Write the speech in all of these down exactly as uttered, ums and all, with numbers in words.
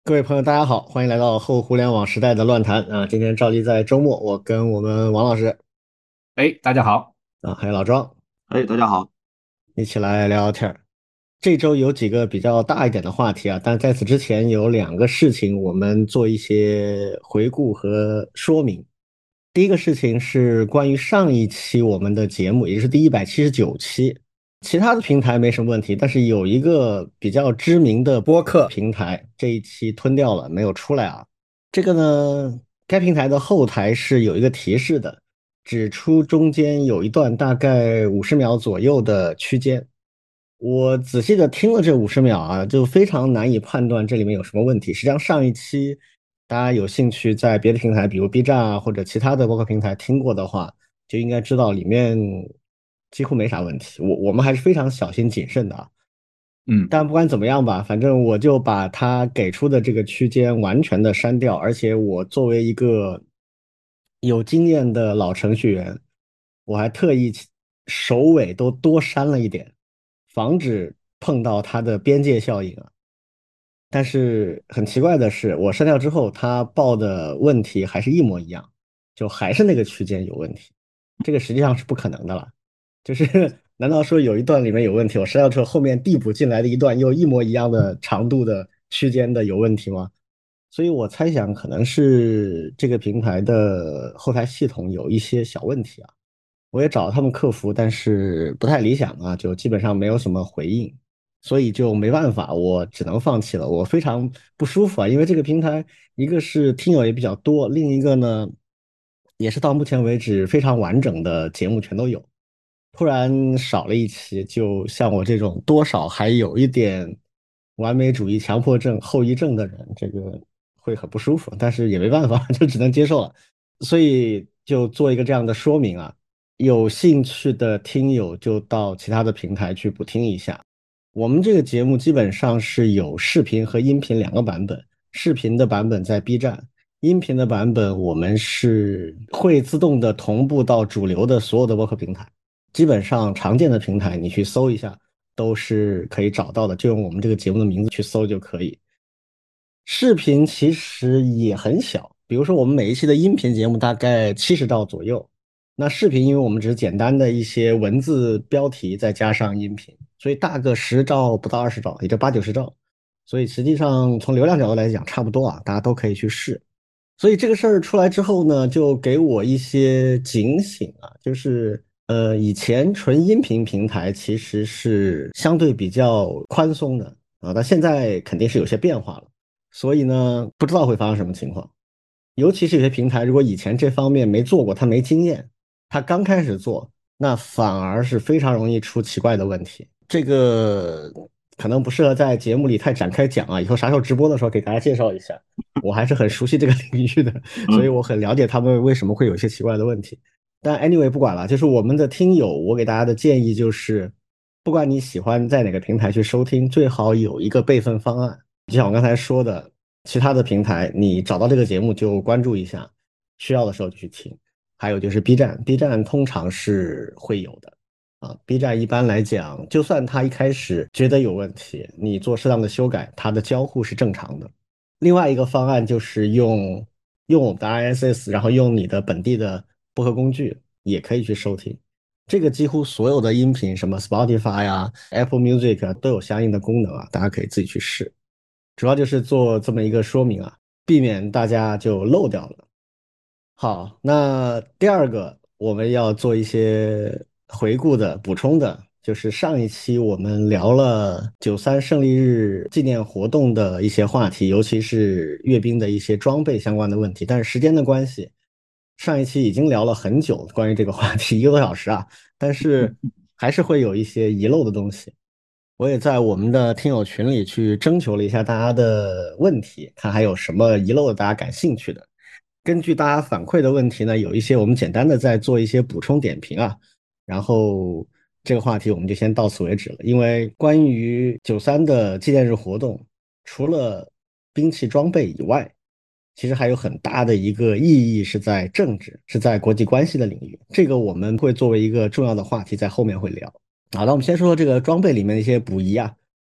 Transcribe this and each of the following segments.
各位朋友，大家好，欢迎来到后互联网时代的乱谈啊！今天照例在周末，我跟我们王老师哎，大家好。 啊，还有老庄哎，大家好。 一起来聊聊天儿。这周有几个比较大一点的话题啊，但在此之前有两个事情，我们做一些回顾和说明。第一个事情是关于上一期我们的节目，也就是第一百七十九期，其他的平台没什么问题，但是有一个比较知名的播客平台这一期吞掉了，没有出来啊。这个呢，该平台的后台是有一个提示的，指出中间有一段大概五十秒左右的区间。我仔细的听了这五十秒啊，就非常难以判断这里面有什么问题。实际上上一期大家有兴趣在别的平台，比如 B 站啊或者其他的播客平台听过的话，就应该知道里面几乎没啥问题。我我们还是非常小心谨慎的啊。 嗯。 但不管怎么样吧，反正我就把他给出的这个区间完全的删掉，而且我作为一个有经验的老程序员，我还特意首尾都多删了一点，防止碰到它的边界效应啊。但是很奇怪的是，我删掉之后，它报的问题还是一模一样，就还是那个区间有问题。这个实际上是不可能的了。就是难道说有一段里面有问题，我删掉之后，后面递补进来的一段又一模一样的长度的区间的有问题吗？所以我猜想可能是这个平台的后台系统有一些小问题啊。我也找了他们客服，但是不太理想啊，就基本上没有什么回应，所以就没办法，我只能放弃了。我非常不舒服啊，因为这个平台一个是听友也比较多，另一个呢也是到目前为止非常完整的节目全都有。突然少了一期，就像我这种多少还有一点完美主义强迫症后遗症的人，这个会很不舒服，但是也没办法，就只能接受了。所以就做一个这样的说明啊，有兴趣的听友就到其他的平台去补听一下。我们这个节目基本上是有视频和音频两个版本，视频的版本在 B 站，音频的版本我们是会自动的同步到主流的所有的播客平台。基本上常见的平台你去搜一下都是可以找到的，就用我们这个节目的名字去搜就可以。视频其实也很小，比如说我们每一期的音频节目大概七十兆左右，那视频因为我们只是简单的一些文字标题再加上音频，所以大个十兆不到二十兆，也就八九十兆，所以实际上从流量角度来讲差不多啊，大家都可以去试。所以这个事儿出来之后呢，就给我一些警醒啊，就是呃，以前纯音频平台其实是相对比较宽松的啊，但现在肯定是有些变化了，所以呢，不知道会发生什么情况。尤其是有些平台，如果以前这方面没做过，他没经验，他刚开始做，那反而是非常容易出奇怪的问题。这个可能不适合在节目里太展开讲啊，以后啥时候直播的时候给大家介绍一下。我还是很熟悉这个领域的，所以嗯我很了解他们为什么会有一些奇怪的问题。但 anyway 不管了，就是我们的听友，我给大家的建议就是，不管你喜欢在哪个平台去收听，最好有一个备份方案。就像我刚才说的，其他的平台你找到这个节目就关注一下，需要的时候就去听。还有就是 B 站，B 站通常是会有的啊。B 站一般来讲，就算他一开始觉得有问题，你做适当的修改，它的交互是正常的。另外一个方案就是用用我们的 R S S，然后用你的本地的播客工具也可以去收听。这个几乎所有的音频，什么 Spotify 呀、Apple Music 啊，都有相应的功能啊，大家可以自己去试。主要就是做这么一个说明啊，避免大家就漏掉了。好，那第二个我们要做一些回顾的补充的，就是上一期我们聊了九三胜利日纪念活动的一些话题，尤其是阅兵的一些装备相关的问题。但是时间的关系，上一期已经聊了很久关于这个话题，一个多小时啊，但是还是会有一些遗漏的东西。我也在我们的听友群里去征求了一下大家的问题，看还有什么遗漏的大家感兴趣的。根据大家反馈的问题呢，有一些我们简单的在做一些补充点评啊，然后这个话题我们就先到此为止了。因为关于九三的纪念日活动，除了兵器装备以外，其实还有很大的一个意义是在政治，是在国际关系的领域。这个我们会作为一个重要的话题在后面会聊。好，那我们先说说这个装备里面的一些补遗啊。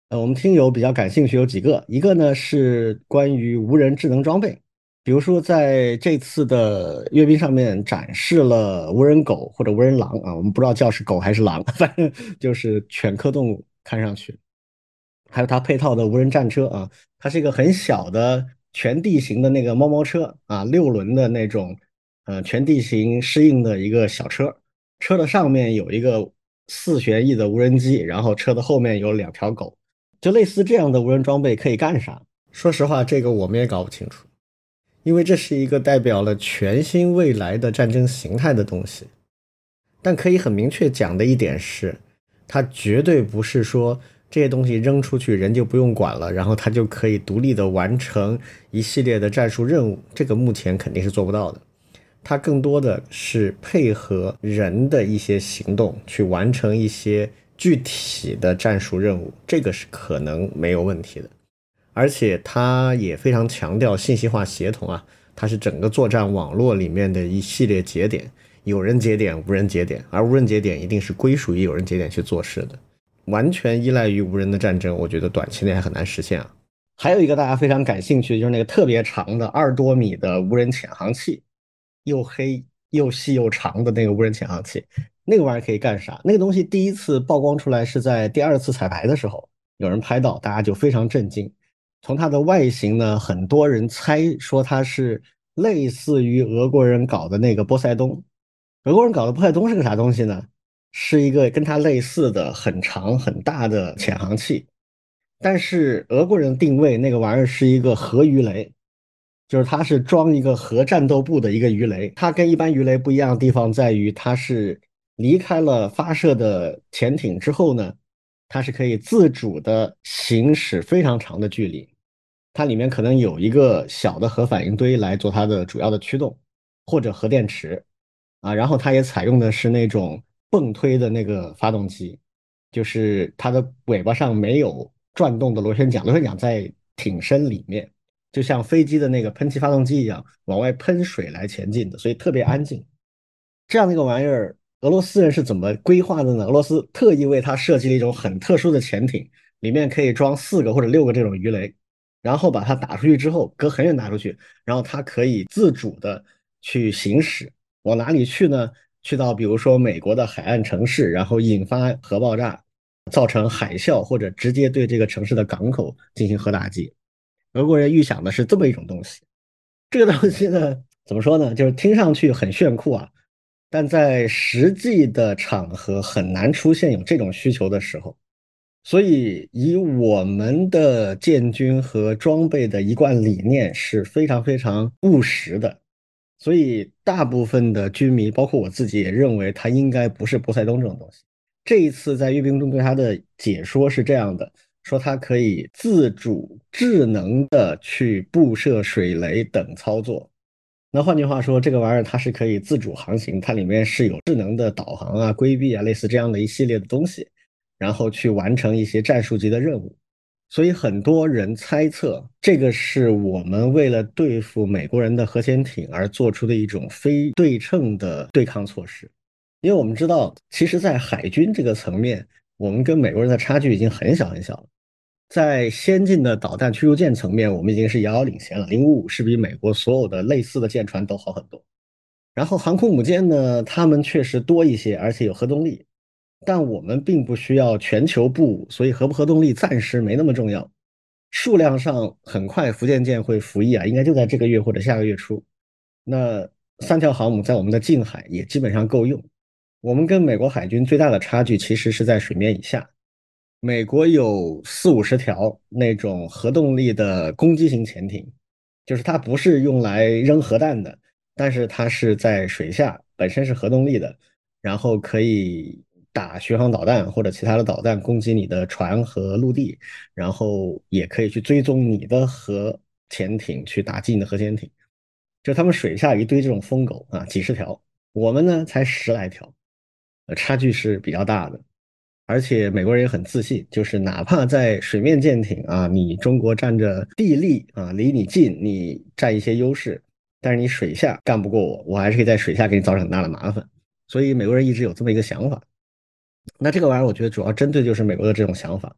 呃，我们听友比较感兴趣有几个，一个呢是关于无人智能装备，比如说在这次的阅兵上面展示了无人狗或者无人狼啊，我们不知道叫是狗还是狼，反正就是犬科动物，看上去。还有它配套的无人战车啊，它是一个很小的全地形的那个猫猫车啊，六轮的那种，呃，全地形适应的一个小车，车的上面有一个四旋翼的无人机，然后车的后面有两条狗，就类似这样的无人装备可以干啥？说实话，这个我们也搞不清楚，因为这是一个代表了全新未来的战争形态的东西。但可以很明确讲的一点是，它绝对不是说这些东西扔出去人就不用管了，然后它就可以独立的完成一系列的战术任务，这个目前肯定是做不到的。它更多的是配合人的一些行动去完成一些具体的战术任务，这个是可能没有问题的。而且它也非常强调信息化协同啊，它是整个作战网络里面的一系列节点，有人节点、无人节点，而无人节点一定是归属于有人节点去做事的。完全依赖于无人的战争，我觉得短期内还很难实现啊。还有一个大家非常感兴趣的就是那个特别长的二十多米的无人潜航器，又黑又细又长的那个无人潜航器，那个玩意儿可以干啥？那个东西第一次曝光出来是在第二次彩排的时候，有人拍到，大家就非常震惊。从它的外形呢，很多人猜说它是类似于俄国人搞的那个波塞冬。俄国人搞的波塞冬是个啥东西呢？是一个跟它类似的很长很大的潜航器，但是俄国人定位那个玩意儿是一个核鱼雷，就是它是装一个核战斗部的一个鱼雷。它跟一般鱼雷不一样的地方在于，它是离开了发射的潜艇之后呢，它是可以自主的行驶非常长的距离。它里面可能有一个小的核反应堆来做它的主要的驱动，或者核电池啊，然后它也采用的是那种泵推的那个发动机，就是它的尾巴上没有转动的螺旋桨，螺旋桨在艇身里面，就像飞机的那个喷气发动机一样，往外喷水来前进的，所以特别安静。这样的一个玩意儿，俄罗斯人是怎么规划的呢？俄罗斯特意为它设计了一种很特殊的潜艇，里面可以装四个或者六个这种鱼雷，然后把它打出去之后，隔很远打出去，然后它可以自主的去行驶，往哪里去呢？去到比如说美国的海岸城市，然后引发核爆炸，造成海啸，或者直接对这个城市的港口进行核打击。俄国人预想的是这么一种东西。这个东西呢，怎么说呢？就是听上去很炫酷啊，但在实际的场合很难出现有这种需求的时候。所以，以我们的建军和装备的一贯理念是非常非常务实的，所以大部分的军迷，包括我自己，也认为它应该不是波塞冬这种东西。这一次在阅兵中对它的解说是这样的，说它可以自主智能的去布设水雷等操作。那换句话说，这个玩意儿它是可以自主航行，它里面是有智能的导航啊、规避啊，类似这样的一系列的东西，然后去完成一些战术级的任务。所以很多人猜测，这个是我们为了对付美国人的核潜艇而做出的一种非对称的对抗措施。因为我们知道，其实，在海军这个层面，我们跟美国人的差距已经很小很小了。在先进的导弹驱逐舰层面，我们已经是遥遥领先了。零五五是比美国所有的类似的舰船都好很多。然后航空母舰呢，它们确实多一些，而且有核动力，但我们并不需要全球布武，所以核不核动力暂时没那么重要。数量上很快福建舰会服役啊，应该就在这个月或者下个月初。那三条航母在我们的近海也基本上够用。我们跟美国海军最大的差距其实是在水面以下。美国有四五十条那种核动力的攻击型潜艇，就是它不是用来扔核弹的，但是它是在水下，本身是核动力的，然后可以打巡航导弹或者其他的导弹攻击你的船和陆地，然后也可以去追踪你的核潜艇，去打击你的核潜艇。就他们水下一堆这种疯狗啊，几十条，我们呢才十来条，呃，差距是比较大的。而且美国人也很自信，就是哪怕在水面舰艇啊，你中国占着地利啊，离你近，你占一些优势，但是你水下干不过我，我还是可以在水下给你造成很大的麻烦。所以美国人一直有这么一个想法。那这个玩意儿，我觉得主要针对就是美国的这种想法。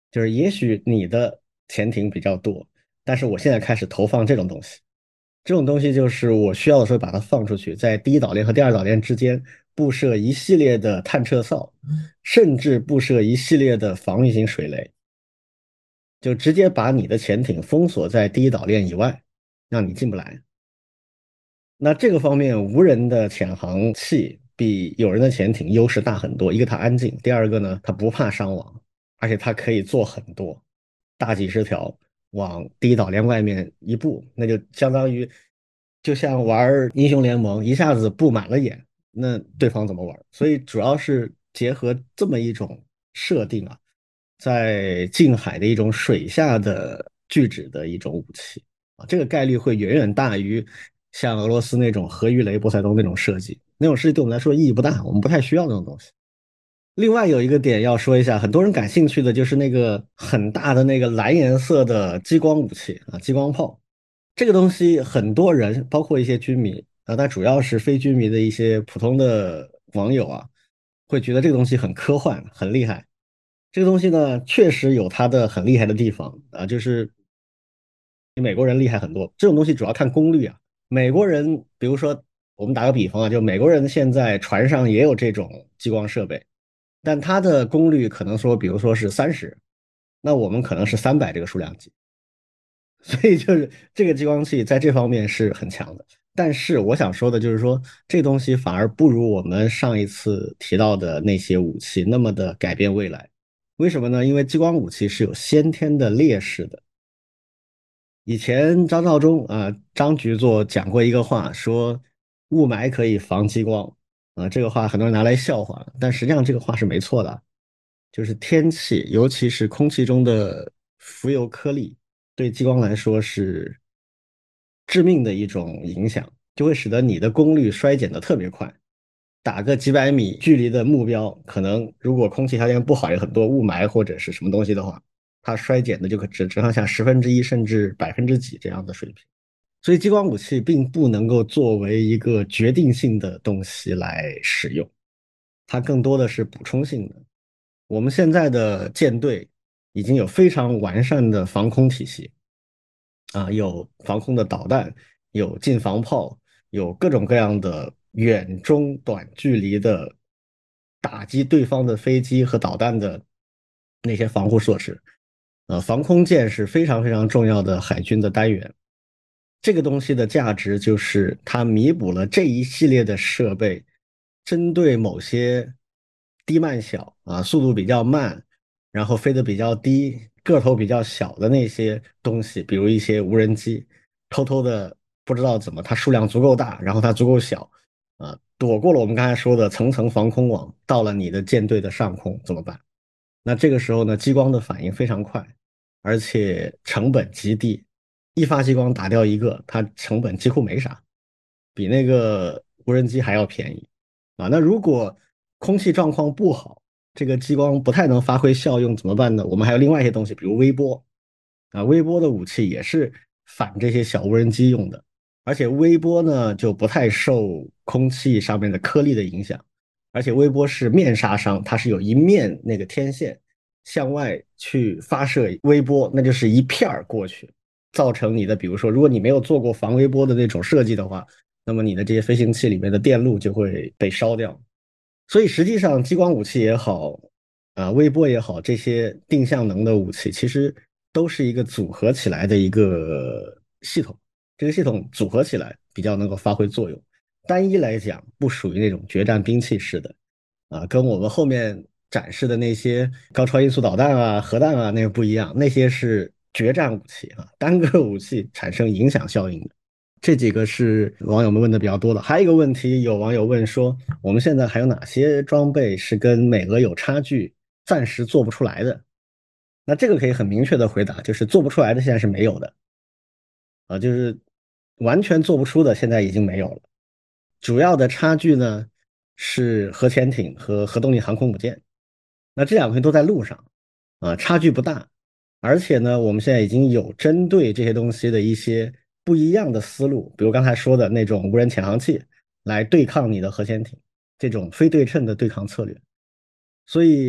就是也许你的潜艇比较多，但是我现在开始投放这种东西。这种东西就是我需要的时候把它放出去，在第一岛链和第二岛链之间布设一系列的探测哨，甚至布设一系列的防御型水雷，就直接把你的潜艇封锁在第一岛链以外，让你进不来。那这个方面，无人的潜航器比有人的潜艇优势大很多。一个它安静，第二个呢，它不怕伤亡，而且它可以做很多，大几十条往第一岛链外面一布，那就相当于就像玩英雄联盟，一下子布满了眼，那对方怎么玩？所以主要是结合这么一种设定啊，在近海的一种水下的拒止的一种武器。啊，这个概率会远远大于像俄罗斯那种核鱼雷、波塞冬那种设计，那种设计对我们来说意义不大，我们不太需要那种东西。另外有一个点要说一下，很多人感兴趣的就是那个很大的那个蓝颜色的激光武器啊，激光炮。这个东西很多人，包括一些军迷啊，但主要是非军迷的一些普通的网友啊，会觉得这个东西很科幻、很厉害。这个东西呢，确实有它的很厉害的地方啊，就是比美国人厉害很多。这种东西主要看功率啊。美国人，比如说我们打个比方啊，就美国人现在船上也有这种激光设备，但它的功率可能说，比如说是三十，那我们可能是三百这个数量级。所以就是这个激光器在这方面是很强的。但是我想说的就是说，这东西反而不如我们上一次提到的那些武器那么的改变未来。为什么呢？因为激光武器是有先天的劣势的。以前张召忠啊，张局座讲过一个话，说雾霾可以防激光啊，这个话很多人拿来笑话，但实际上这个话是没错的。就是天气，尤其是空气中的浮游颗粒，对激光来说是致命的一种影响，就会使得你的功率衰减的特别快。打个几百米距离的目标，可能如果空气条件不好，有很多雾霾或者是什么东西的话，它衰减的就可只只剩下十分之一甚至百分之几这样的水平。所以激光武器并不能够作为一个决定性的东西来使用，它更多的是补充性的。我们现在的舰队已经有非常完善的防空体系啊，有防空的导弹，有近防炮，有各种各样的远、中、短距离的打击对方的飞机和导弹的那些防护措施。呃，防空舰是非常非常重要的海军的单元。这个东西的价值就是它弥补了这一系列的设备，针对某些低慢小啊，速度比较慢，然后飞得比较低，个头比较小的那些东西，比如一些无人机，偷偷的不知道怎么它数量足够大，然后它足够小，啊，躲过了我们刚才说的层层防空网，到了你的舰队的上空怎么办？那这个时候呢，激光的反应非常快，而且成本极低。一发激光打掉一个，它成本几乎没啥，比那个无人机还要便宜啊。那如果空气状况不好，这个激光不太能发挥效用怎么办呢？我们还有另外一些东西，比如微波啊，微波的武器也是反这些小无人机用的，而且微波呢就不太受空气上面的颗粒的影响，而且微波是面杀伤，它是有一面那个天线向外去发射微波，那就是一片儿过去。造成你的，比如说，如果你没有做过防微波的那种设计的话，那么你的这些飞行器里面的电路就会被烧掉。所以实际上，激光武器也好，啊，微波也好，这些定向能的武器，其实都是一个组合起来的一个系统。这个系统组合起来比较能够发挥作用。单一来讲，不属于那种决战兵器式的，啊，跟我们后面展示的那些高超音速导弹啊、核弹啊那个不一样，那些是决战武器啊，单个武器产生影响效应的。这几个是网友们问的比较多的。还有一个问题，有网友问说，我们现在还有哪些装备是跟美俄有差距，暂时做不出来的？那这个可以很明确的回答，就是做不出来的现在是没有的啊，就是完全做不出的现在已经没有了。主要的差距呢是核潜艇和核动力航空母舰，那这两个东西都在路上啊，差距不大。而且呢，我们现在已经有针对这些东西的一些不一样的思路，比如刚才说的那种无人潜航器来对抗你的核潜艇，这种非对称的对抗策略。所以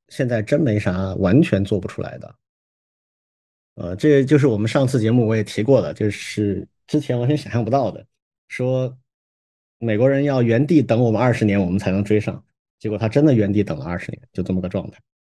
现在真没啥完全做不出来的。呃，这就是我们上次节目我也提过的，就是之前完全想象不到的，说美国人要原地等我们二十年，我们才能追上，结果他真的原地等了二十年，就这么个状态。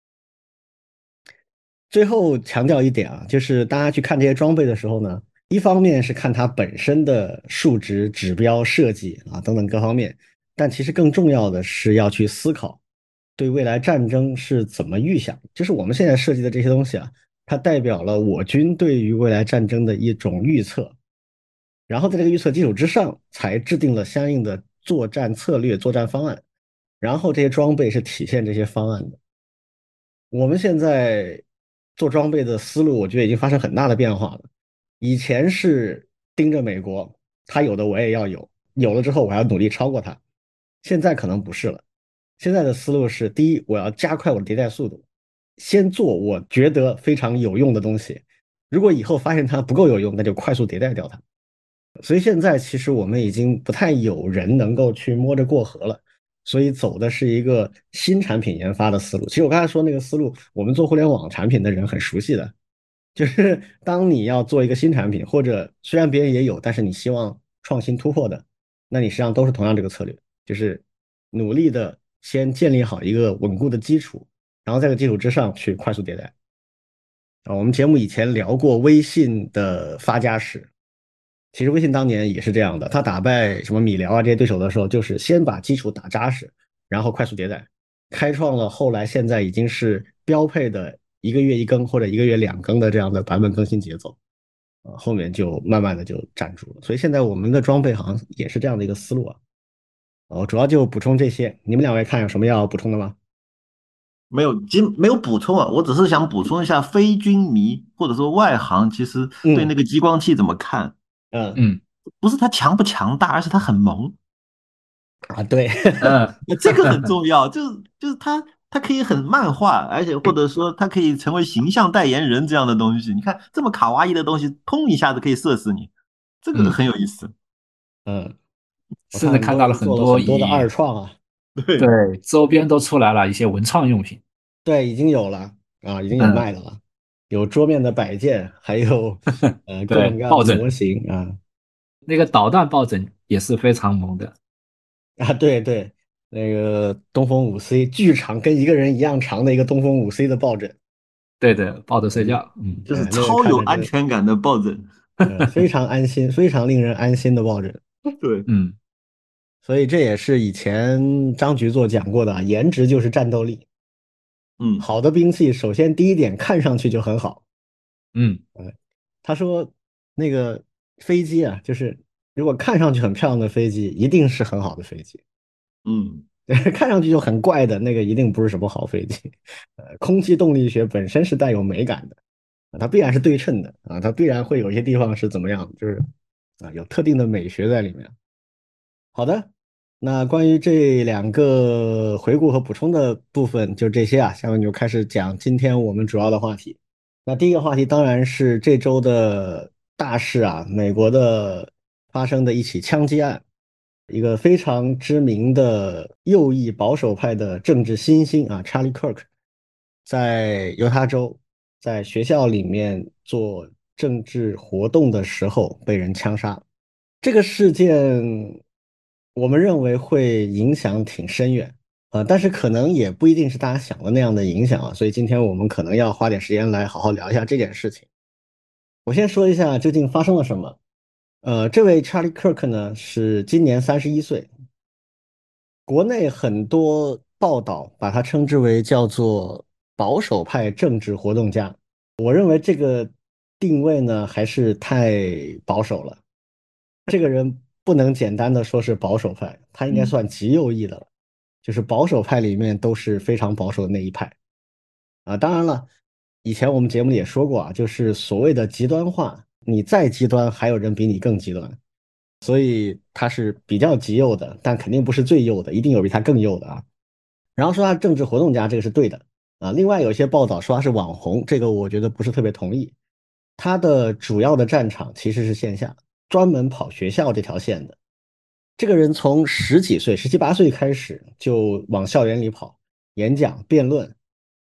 最后强调一点啊，就是大家去看这些装备的时候呢，一方面是看它本身的数值、指标、设计啊等等各方面，但其实更重要的是要去思考对未来战争是怎么预想。就是我们现在设计的这些东西啊，它代表了我军对于未来战争的一种预测，然后在这个预测基础之上，才制定了相应的作战策略、作战方案，然后这些装备是体现这些方案的。我们现在做装备的思路，我觉得已经发生很大的变化了。以前是盯着美国，他有的我也要有，有了之后我还要努力超过他。现在可能不是了，现在的思路是：第一，我要加快我的迭代速度，先做我觉得非常有用的东西。如果以后发现它不够有用，那就快速迭代掉它。所以现在其实我们已经不太有人能够去摸着过河了，所以走的是一个新产品研发的思路。其实我刚才说那个思路，我们做互联网产品的人很熟悉的，就是当你要做一个新产品，或者虽然别人也有，但是你希望创新突破的，那你实际上都是同样这个策略，就是努力的先建立好一个稳固的基础，然后在这个基础之上去快速迭代。啊，我们节目以前聊过微信的发家史，其实微信当年也是这样的，他打败什么米聊啊这些对手的时候，就是先把基础打扎实，然后快速迭代，开创了后来现在已经是标配的一个月一更或者一个月两更的这样的版本更新节奏，啊，后面就慢慢的就站住了。所以现在我们的装备好像也是这样的一个思路啊。我主要就补充这些，你们两位看有什么要补充的吗？ 没有，其实没有补充啊，我只是想补充一下非军迷或者说外行，其实对嗯那个激光器怎么看？ 嗯嗯不是它强不强大，而是它很萌。 啊，对， 嗯那这个很重要，就是就是它它可以很漫画，而且或者说它可以成为形象代言人这样的东西。你看这么卡哇伊的东西，砰一下子可以射死你，这个嗯， 很有意思。 嗯，我甚至看都看到了很做了很多的多以二创啊。 对， 对周边都出来了一些文创用品。 对，已经有了啊，已经有嗯， 卖的了，有桌面的摆件，还有呃各种对， 各样的模抱枕型啊。 那个导弹抱枕也是非常萌的。 啊，对对，那个东风五 C 巨长，跟一个人一样长的一个东风五 C 的抱枕。 对的，抱着睡嗯， 觉。嗯就是哎，那个超有看着就安全感的抱枕。 呃非常安心，非常令人安心的抱枕。 对， 嗯所以这也是以前张局座讲过的啊，颜值就是战斗力。 嗯好的兵器，首先第一点看上去就很好。 嗯他说那个飞机啊，就是如果看上去很漂亮的飞机，一定是很好的飞机。 嗯看上去就很怪的那个，一定不是什么好飞机。呃，空气动力学本身是带有美感的，啊它必然是对称的啊，它必然会有一些地方是怎么样，就是啊有特定的美学在里面。好的，那关于这两个回顾和补充的部分就这些啊，下面就开始讲今天我们主要的话题。那第一个话题当然是这周的大事啊，美国的发生的一起枪击案，一个非常知名的右翼保守派的政治新星啊，Charlie Kirk，在犹他州在学校里面做政治活动的时候被人枪杀。这个事件，我们认为会影响挺深远，呃，但是可能也不一定是大家想的那样的影响啊，所以今天我们可能要花点时间来好好聊一下这件事情。我先说一下究竟发生了什么。呃，这位 Charlie Kirk 呢是今年三十一岁，国内很多报道把他称之为叫做保守派政治活动家。我认为这个定位呢还是太保守了。这个人不能简单的说是保守派，他应该嗯算极右翼的了，就是保守派里面都是非常保守的那一派啊。当然了，以前我们节目里也说过啊，就是所谓的极端化，你再极端，还有人比你更极端，所以他是比较极右的，但肯定不是最右的，一定有比他更右的啊。然后说他是政治活动家，这个是对的啊。另外有一些报道说他是网红，这个我觉得不是特别同意。他的主要的战场其实是线下，专门跑学校这条线的。这个人从十几岁、十七八岁开始就往校园里跑，演讲、辩论，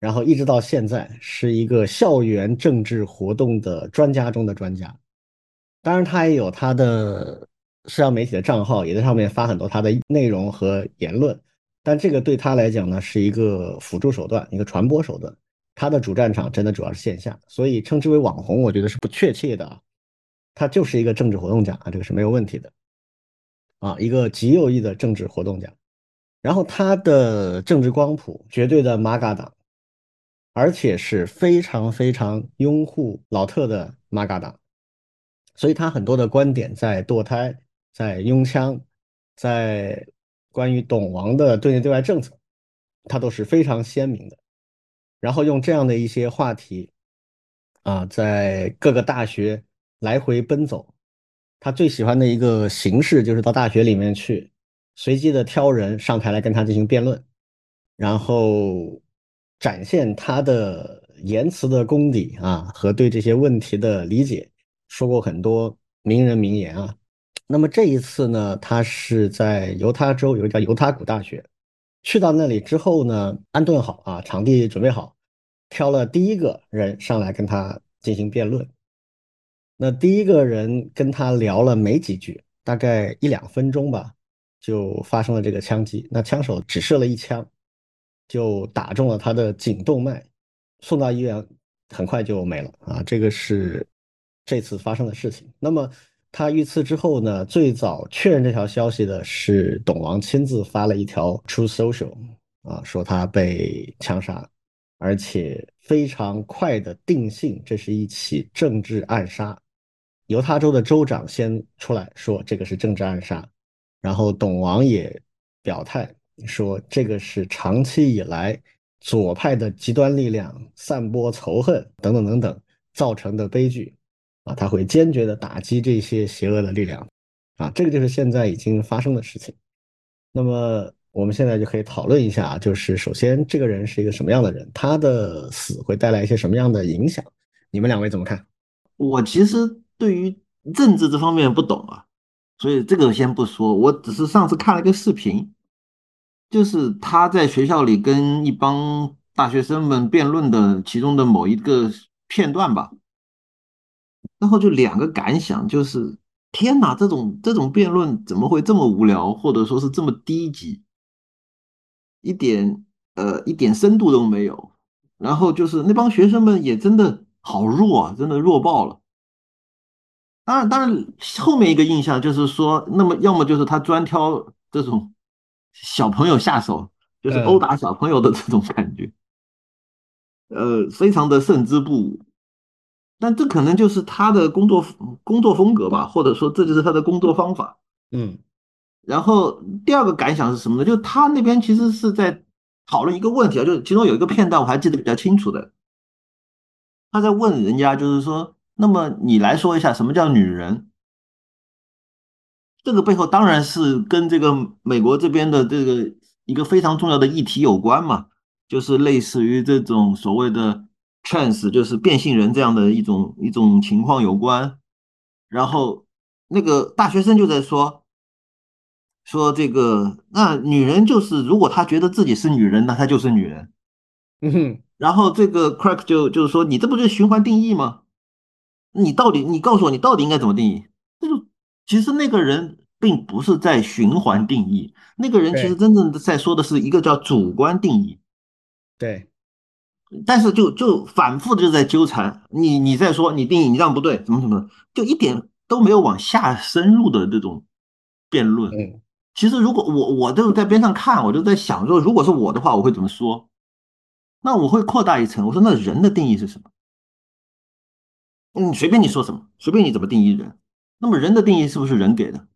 然后一直到现在是一个校园政治活动的专家中的专家。当然，他也有他的社交媒体的账号，也在上面发很多他的内容和言论。但这个对他来讲呢，是一个辅助手段，一个传播手段。他的主战场真的主要是线下，所以称之为网红，我觉得是不确切的啊。他就是一个政治活动家啊，这个是没有问题的啊，一个极右翼的政治活动家。然后他的政治光谱绝对的玛嘎党，而且是非常非常拥护老特的玛嘎党。所以他很多的观点在堕胎、在拥枪、在关于懂王的对内对外政策，他都是非常鲜明的。然后用这样的一些话题啊，在各个大学来回奔走。他最喜欢的一个形式就是到大学里面去，随机的挑人上台来跟他进行辩论，然后展现他的言辞的功底啊和对这些问题的理解，说过很多名人名言啊。那么这一次呢，他是在犹他州有一个叫犹他谷大学，去到那里之后呢，安顿好啊，场地准备好，挑了第一个人上来跟他进行辩论。那第一个人跟他聊了没几句，大概一两分钟吧，就发生了这个枪击。那枪手只射了一枪，就打中了他的颈动脉，送到医院很快就没了啊。这个是这次发生的事情。那么他遇刺之后呢，最早确认这条消息的是董王亲自发了一条 True Social 啊，说他被枪杀，而且非常快的定性这是一起政治暗杀。犹他州的州长先出来说这个是政治暗杀，然后董王也表态说这个是长期以来左派的极端力量散播仇恨等等等等造成的悲剧啊，他会坚决的打击这些邪恶的力量啊，这个就是现在已经发生的事情。那么我们现在就可以讨论一下啊，就是首先这个人是一个什么样的人，他的死会带来一些什么样的影响，你们两位怎么看？ 我其实对于政治这方面不懂啊，所以这个先不说。我只是上次看了一个视频，就是他在学校里跟一帮大学生们辩论的其中的某一个片段吧，然后就两个感想，就是天哪，这种这种辩论怎么会这么无聊，或者说是这么低级，一点呃一点深度都没有。然后就是那帮学生们也真的好弱啊，真的弱爆了。当然，当然，后面一个印象就是说，那么要么就是他专挑这种小朋友下手，就是殴嗯打小朋友的这种感觉，呃，非常的胜之不武。但这可能就是他的工作工作风格吧，或者说这就是他的工作方法。 嗯然后第二个感想是什么呢？就他那边其实是在讨论一个问题啊，就是其中有一个片段我还记得比较清楚的，他在问人家，就是说，那么你来说一下什么叫女人？这个背后当然是跟这个美国这边的这个一个非常重要的议题有关嘛，就是类似于这种所谓的 trans，就是变性人这样的一种一种情况有关。然后那个大学生就在说说这个，那女人就是如果她觉得自己是女人，那她就是女人。 嗯然后这个 Crack 就就是说，你这不就是循环定义吗？你到底你告诉我，你到底应该怎么定义？这就其实那个人并不是在循环定义，那个人其实对真正的在说的是一个叫主观定义， 对， 但是就就反复的就在纠缠你，你在说你定义你这样不对，怎么怎么的，就一点都没有往下深入的这种辩论。 嗯其实如果我我就在边上看，我就在想说，如果是我的话，我会怎么说？那我会扩大一层，我说那人的定义是什么？嗯，随便你说什么，随便你怎么定义人。那么人的定义是不是人给的？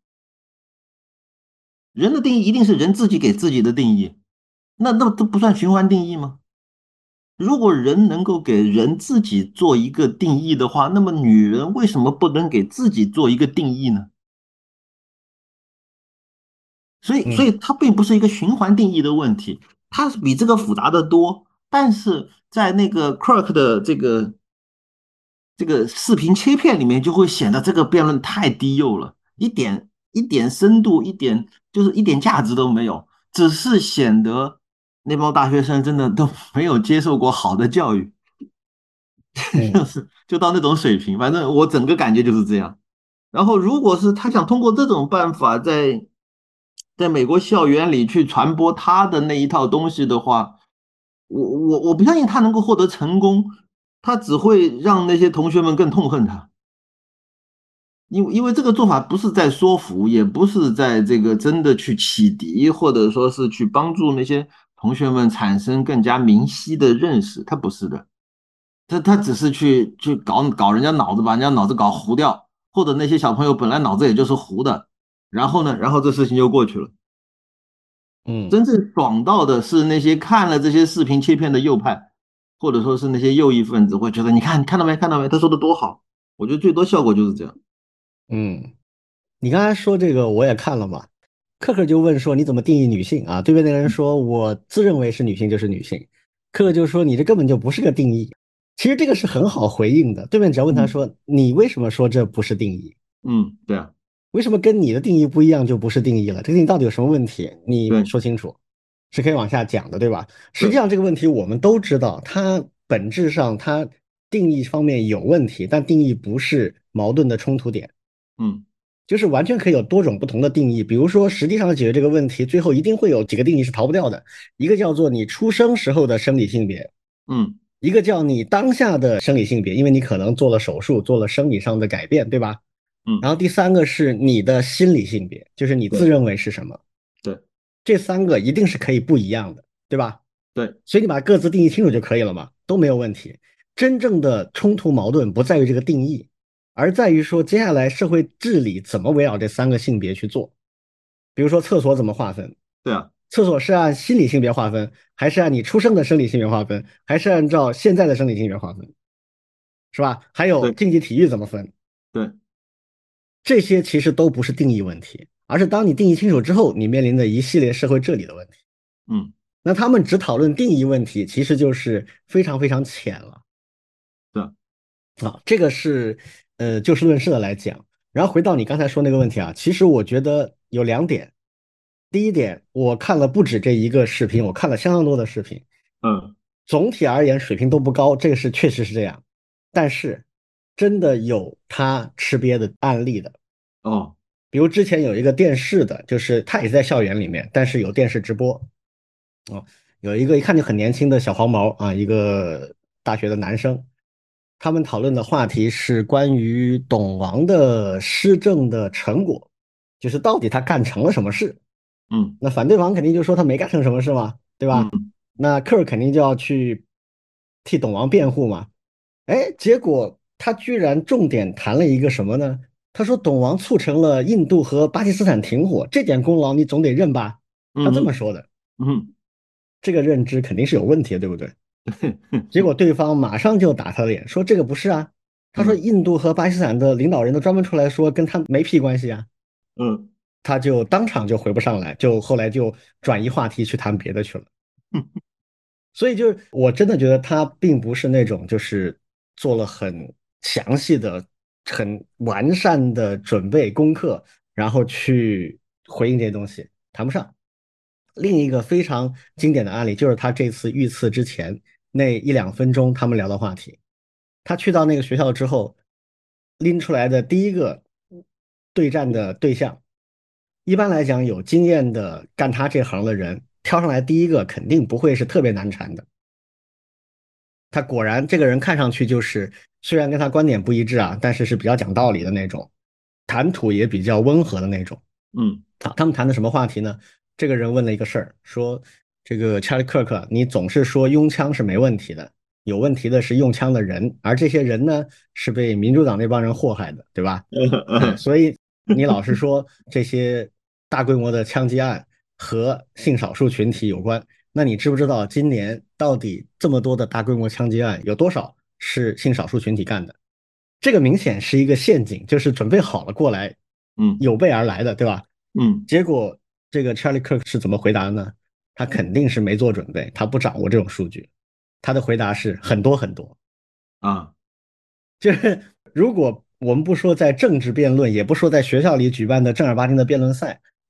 人的定义一定是人自己给自己的定义，那那这不算循环定义吗？如果人能够给人自己做一个定义的话，那么女人为什么不能给自己做一个定义呢？所以，所嗯以它并不是一个循环定义的问题，它是比这个复杂的多。但是在那个 Kirk 的这个这个视频切片里面，就会显得这个辩论太低幼了，一点一点深度，一点就是一点价值都没有，只是显得那帮大学生真的都没有接受过好的教育，就嗯是就到那种水平，反正我整个感觉就是这样。然后，如果是他想通过这种办法在在美国校园里去传播他的那一套东西的话，我我我不相信他能够获得成功，他只会让那些同学们更痛恨他。因为因为这个做法不是在说服，也不是在这个真的去启迪，或者说是去帮助那些同学们产生更加明晰的认识，他不是的，他他只是去去搞搞人家脑子，把人家脑子搞糊掉，或者那些小朋友本来脑子也就是糊的，然后呢，然后这事情就过去了。 嗯。 真正爽到的是那些看了这些视频切片的右派，或者说是那些右翼分子，会觉得你看看到没看到没，他说的多好。我觉得最多效果就是这样。 嗯，你刚才说这个我也看了嘛，克克就问说你怎么定义女性啊？对面那个人说我自认为是女性就是女性，克克就说你这根本就不是个定义。其实这个是很好回应的，对面只要问他嗯说你为什么说这不是定义？ 嗯，对啊， 为什么跟你的定义不一样就不是定义了？这个定义到底有什么问题？你对说清楚，是可以往下讲的，对吧？实际对， 上这个问题我们都知道，它本质上它定义方面有问题，但定义不是矛盾的冲突点。 嗯就是完全可以有多种不同的定义。比如说，实际上解决这个问题，最后一定会有几个定义是逃不掉的。一个叫做你出生时候的生理性别， 嗯一个叫你当下的生理性别，因为你可能做了手术，做了生理上的改变，对吧？然嗯， 后第三个是你的心理性别，就是你自对认为是什么。 对这三个一定是可以不一样的，对吧？ 对， 所以你把各自定义清楚就可以了嘛，都没有问题。真正的冲突矛盾不在于这个定义，而在于说接下来社会治理怎么围绕这三个性别去做。比如说厕所怎么划分？ 对啊， 厕所是按心理性别划分，还是按你出生的生理性别划分，还是按照现在的生理性别划分，是吧？还有对竞技体育怎么分？ 对， 这些其实都不是定义问题，而是当你定义清楚之后，你面临的一系列社会治理的问题。 嗯， 那他们只讨论定义问题，其实就是非常非常浅了。 对啊， 啊，这个是呃就事论事的来讲。然后回到你刚才说那个问题啊，其实我觉得有两点。第一点，我看了不止这一个视频，我看了相当多的视频， 嗯总体而言水平都不高，这个是确实是这样。但是真的有他吃瘪的案例的， 哦， 比如之前有一个电视的，就是他也是在校园里面，但是有电视直播。哦，有一个一看就很年轻的小黄毛啊，一个大学的男生，他们讨论的话题是关于董王的施政的成果，就是到底他干成了什么事。 嗯那反对方肯定就说他没干成什么事嘛，对吧？ 嗯那克尔肯定就要去替董王辩护嘛。哎，结果他居然重点谈了一个什么呢？他说董王促成了印度和巴基斯坦停火，这点功劳你总得认吧？他这么嗯说的。 嗯这个认知肯定是有问题的，对不对？结嗯果对方马上就打他的脸，说这个不是啊。他说嗯印度和巴基斯坦的领导人都专门出来说跟他没屁关系啊。 嗯他就当场就回不上来，就后来就转移话题去谈别的去了。 嗯所以就是我真的觉得他并不是那种就是做了很详细的、很完善的准备功课，然后去回应这些东西，谈不上。另一个非常经典的案例就是他这次遇刺之前那一两分钟他们聊的话题。他去到那个学校之后，拎出来的第一个对战的对象，一般来讲有经验的干他这行的人，挑上来第一个肯定不会是特别难缠的。他果然这个人看上去就是虽然跟他观点不一致啊，但是是比较讲道理的那种，谈吐也比较温和的那种。 嗯好，他们谈的什么话题呢？这个人问了一个事儿，说这个 Charlie Kirk，你总是说拥枪是没问题的，有问题的是用枪的人，而这些人呢是被民主党那帮人祸害的，对吧？嗯， 嗯所以你老是说这些大规模的枪击案和性少数群体有关，那你知不知道今年到底这么多的大规模枪击案有多少是性少数群体干的？这个明显是一个陷阱，就是准备好了过来， 嗯有备而来的，对吧？ 嗯结果这个 Charlie Kirk 是怎么回答的呢？他肯定是没做准备，他不掌握这种数据。他的回答是很多很多。 啊， 就是如果我们不说在政治辩论，也不说在学校里举办的正儿八经的辩论赛，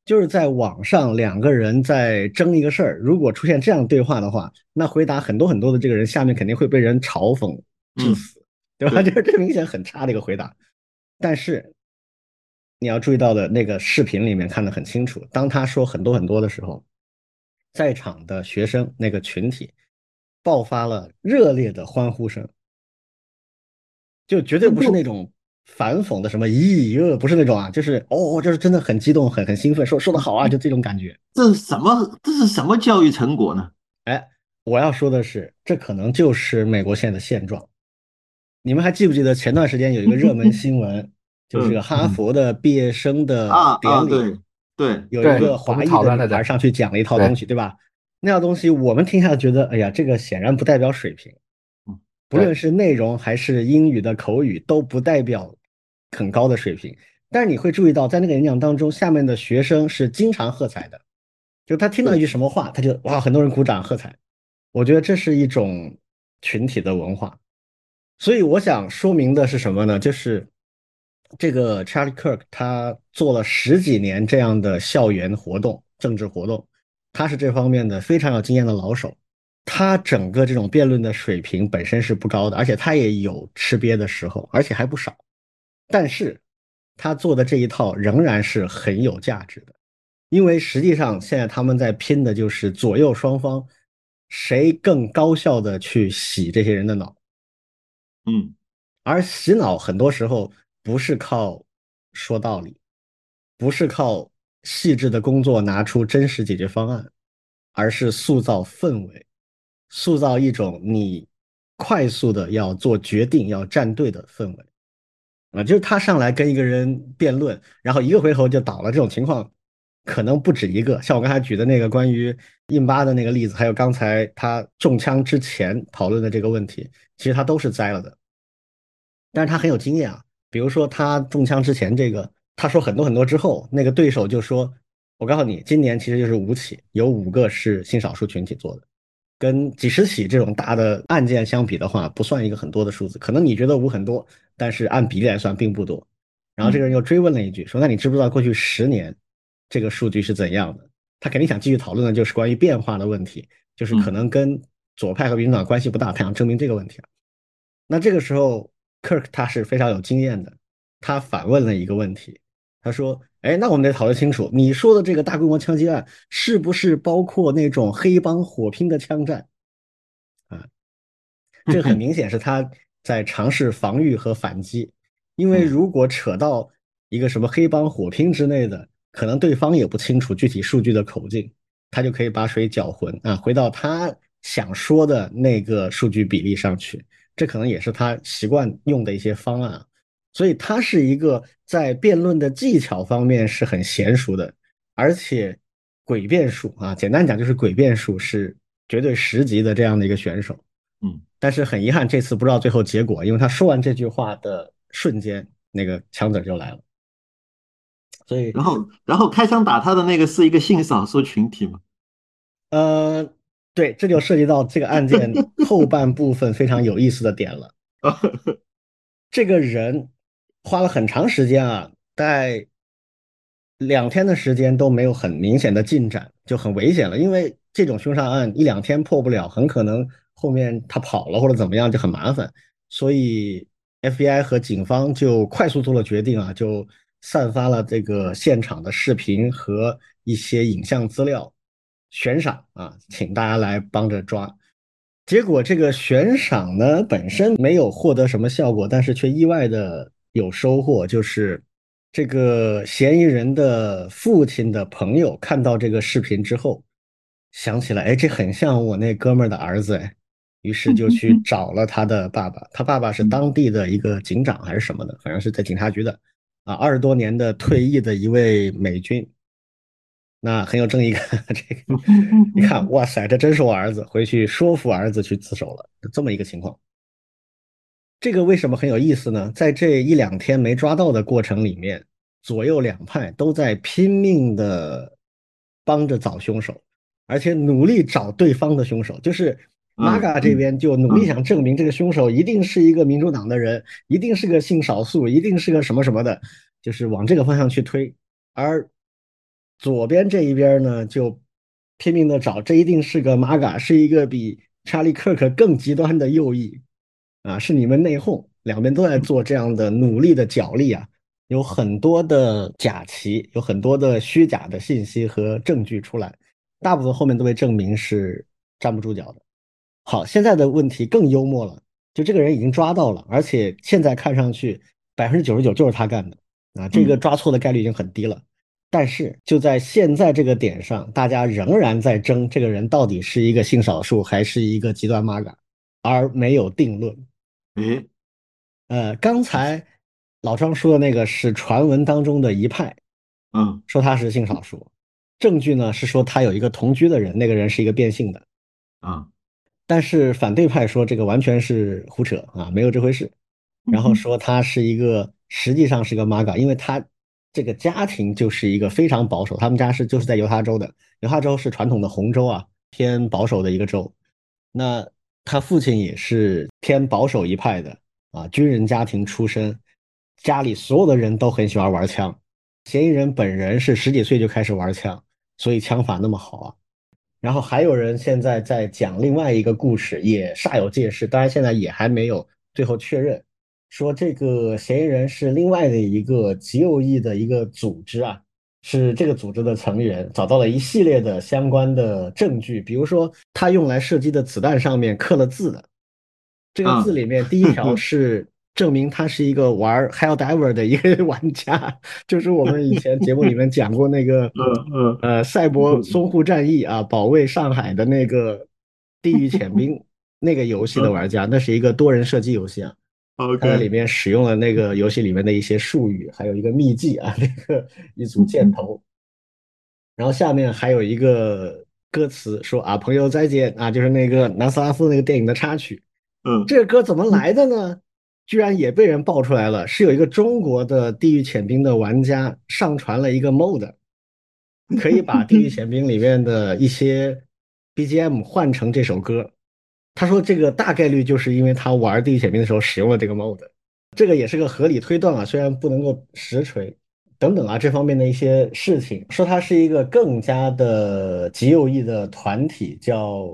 就是在网上两个人在争一个事儿，如果出现这样对话的话，那回答很多很多的这个人下面肯定会被人嘲讽致嗯， 死，对吧？ 对， 就是这明显很差的一个回答。但是你要注意到的那个视频里面看得很清楚，当他说很多很多的时候，在场的学生那个群体爆发了热烈的欢呼声，就绝对不是那这就种反讽的什么咦哟，不是那种啊，就是哦，就是真的很激动，很很兴奋，说说的好啊，就这种感觉。 这是什么？这是什么教育成果呢？ 哎，我要说的是，这可能就是美国现在的现状。你们还记不记得前段时间有一个热门新闻，就是这个嗯哈嗯， 佛的毕业生的啊啊， 典礼， 对对， 有一对， 个华我们裔的女孩讨论了的， 上去讲了一套东对西，对吧？那套东西我们听下来觉得，哎呀，这个显然不代表水平， 嗯不论对， 是内容还是英语的口语，都不代表很高的水平。但是你会注意到，在那个演讲当中，下面的学生是经常喝彩的，就他听到一对， 句什么话，他就哇，很多人鼓掌喝彩。我觉得这是一种群体的文化。所以我想说明的是什么呢？就是这个 Charlie Kirk 他做了十几年这样的校园活动、政治活动，他是这方面的非常有经验的老手。他整个这种辩论的水平本身是不高的，而且他也有吃瘪的时候，而且还不少。但是他做的这一套仍然是很有价值的，因为实际上现在他们在拼的就是左右双方谁更高效的去洗这些人的脑。 嗯而洗脑很多时候不是靠说道理，不是靠细致的工作拿出真实解决方案，而是塑造氛围，塑造一种你快速的要做决定、要站队的氛围。啊，就是他上来跟一个人辩论，然后一个回合就倒了，这种情况可能不止一个。像我刚才举的那个关于印巴的那个例子，还有刚才他中枪之前讨论的这个问题，其实他都是栽了的。但是他很有经验啊，比如说他中枪之前这个，他说很多很多之后，那个对手就说：“我告诉你，今年其实就是五起，有五个是性少数群体做的，跟几十起这种大的案件相比的话，不算一个很多的数字。可能你觉得五很多，但是按比例来算并不多。”然后这个人嗯又追问了一句，说：“那你知不知道过去十年这个数据是怎样的？”他肯定想继续讨论的就是关于变化的问题，就是可嗯能跟左派和民主党关系不大，他想证明这个问题啊。那这个时候，Kirk 他是非常有经验的，他反问了一个问题，他说：“哎，那我们得讨论清楚，你说的这个大规模枪击案是不是包括那种黑帮火拼的枪战？”啊，这很明显是他在尝试防御和反击，因为嗯如果扯到一个什么黑帮火拼之类的，可能对方也不清楚具体数据的口径，他就可以把水搅浑啊，回到他想说的那个数据比例上去。这可能也是他习惯用的一些方案啊，所以他是一个在辩论的技巧方面是很娴熟的，而且诡辩术啊，简单讲就是诡辩术是绝对十级的这样的一个选手。 嗯， 但是很遗憾，这次不知道最后结果，因为他说完这句话的瞬间，那个枪子就来了。所以， 然后然后开枪打他的那个是一个性少数群体嘛？ 呃，对，这就涉及到这个案件后半部分非常有意思的点了。这个人花了很长时间啊，大概两天的时间都没有很明显的进展，就很危险了。因为这种凶杀案一两天破不了，很可能后面他跑了或者怎么样就很麻烦。所以 F B I 和警方就快速做了决定啊，就散发了这个现场的视频和一些影像资料，悬赏啊，请大家来帮着抓。结果这个悬赏呢本身没有获得什么效果，但是却意外的有收获，就是这个嫌疑人的父亲的朋友看到这个视频之后，想起来，哎，这很像我那哥们儿的儿子，哎，于是就去找了他的爸爸，他爸爸是当地的一个警长还是什么的，反正是在警察局的，啊，二十多年的退役的一位美军。那很有正义感。这个一看，哇塞，这真是我儿子，回去说服儿子去自首了，这么一个情况。这个为什么很有意思呢？在这一两天没抓到的过程里面，左右两派都在拼命的帮着找凶手，而且努力找对方的凶手。就是嗯 M A G A 这嗯边就努力嗯想证明这个凶手一定是一个民主党的人，一定是个性少数，一定是个什么什么的，就是往这个方向去推。而左边这一边呢就拼命的找，这一定是个 M A G A，是一个比查理克克更极端的右翼啊，是你们内讧，两边都在做这样的努力的角力啊，有很多的假旗，有很多的虚假的信息和证据出来，大部分后面都被证明是站不住脚的。好，现在的问题更幽默了，就这个人已经抓到了，而且现在看上去百分之九十九就是他干的啊，这个嗯抓错的概率已经很低了。但是就在现在这个点上，大家仍然在争这个人到底是一个性少数还是一个极端 M A G A，而没有定论。 诶， 呃，刚才老张说的那个是传闻当中的一派， 嗯说他是性少数，证据呢是说他有一个同居的人，那个人是一个变性的。 啊， 但是反对派说这个完全是胡扯啊，没有这回事。然后说他是一个，实际上是个 M A G A，因为他这个家庭就是一个非常保守，他们家是就是在犹他州的，犹他州是传统的红州啊，偏保守的一个州。那他父亲也是偏保守一派的啊，军人家庭出身，家里所有的人都很喜欢玩枪，嫌疑人本人是十几岁就开始玩枪，所以枪法那么好啊。然后还有人现在在讲另外一个故事，也煞有介事，当然现在也还没有最后确认，说这个嫌疑人是另外的一个极右翼的一个组织啊，是这个组织的成员，找到了一系列的相关的证据，比如说他用来射击的子弹上面刻了字的，这个字嗯里面第一条是证明他是一个玩 Helldiver 的一个玩家，就是我们以前节目里面讲过那个嗯呃赛博淞沪战役啊，保卫上海的那个地狱潜兵那个游戏的嗯玩家，那是一个多人射击游戏啊。他在里 ，OK， 面使用了那个游戏里面的一些术语，还有一个秘技啊，那个一组箭头，然后下面还有一个歌词说啊，朋友再见啊，就是那个南斯拉夫那个电影的插曲。 嗯， 这个歌怎么来的呢？居然也被人爆出来了，是有一个中国的《地狱潜兵》的玩家上传了一个 mod，可以把《地狱潜兵》里面的一些 B G M 换成这首歌。他说这个大概率就是因为他玩《地狱潜兵》的时候使用了这个 mod，这个也是个合理推断啊，虽然不能够实锤。等等啊，这方面的一些事情，说它是一个更加的极右翼的团体，叫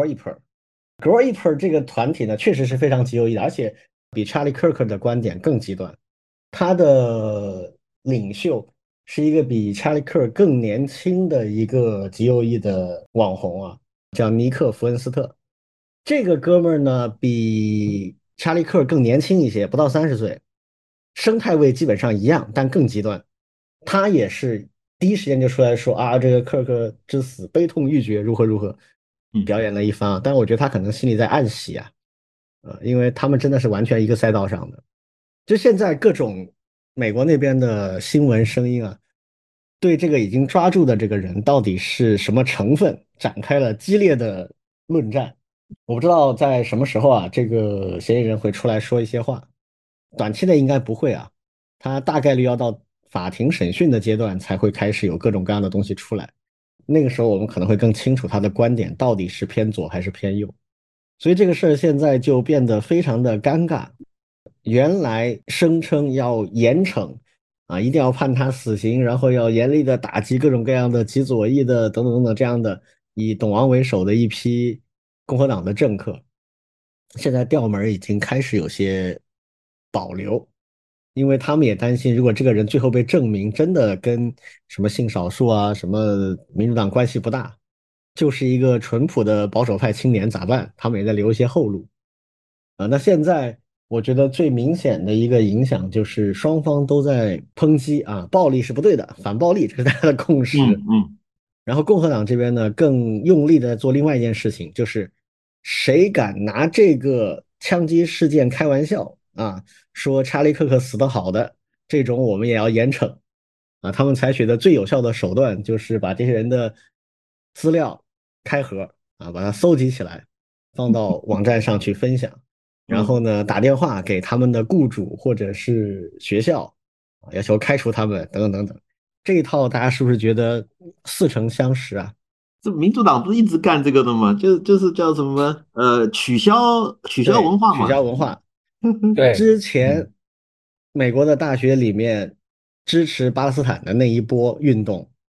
Groyper。Groyper 这个团体呢，确实是非常极右翼的，而且比 Charlie Kirk 的观点更极端。他的领袖是一个比 Charlie Kirk 更年轻的一个极右翼的网红啊，叫尼克·弗恩斯特。这个哥们儿呢，比查理·克尔更年轻一些，不到三十岁，生态位基本上一样，但更极端。他也是第一时间就出来说啊，这个克克之死悲痛欲绝，如何如何， 嗯表演了一番啊。但我觉得他可能心里在暗喜啊，呃，因为他们真的是完全一个赛道上的。就现在各种美国那边的新闻声音啊，对这个已经抓住的这个人到底是什么成分，展开了激烈的论战。我不知道在什么时候啊，这个嫌疑人会出来说一些话，短期内应该不会啊，他大概率要到法庭审讯的阶段才会开始有各种各样的东西出来，那个时候我们可能会更清楚他的观点到底是偏左还是偏右，所以这个事儿现在就变得非常的尴尬。原来声称要严惩啊，一定要判他死刑，然后要严厉的打击各种各样的极左翼的等等等等这样的以董王为首的一批共和党的政客，现在调门已经开始有些保留，因为他们也担心，如果这个人最后被证明真的跟什么性少数啊、什么民主党关系不大，就是一个淳朴的保守派青年咋办？他们也在留一些后路。啊，那现在我觉得最明显的一个影响就是双方都在抨击啊，暴力是不对的，反暴力这是大家的共识。 嗯嗯然后共和党这边呢，更用力的做另外一件事情，就是谁敢拿这个枪击事件开玩笑啊，说查理克克死得好的，这种我们也要严惩啊。他们采取的最有效的手段就是把这些人的资料开盒啊，把它搜集起来，放到网站上去分享。然嗯， 后呢，打电话给他们的雇主或者是学校，啊要求开除他们等等等等。这一套大家是不是觉得似曾相识啊？ 这民主党不是一直干这个的吗？就就是叫什么呃取消取消对，取文化嘛。 消文化。 对， 之前嗯， 美国的大学里面支持巴勒斯坦的那一波运动，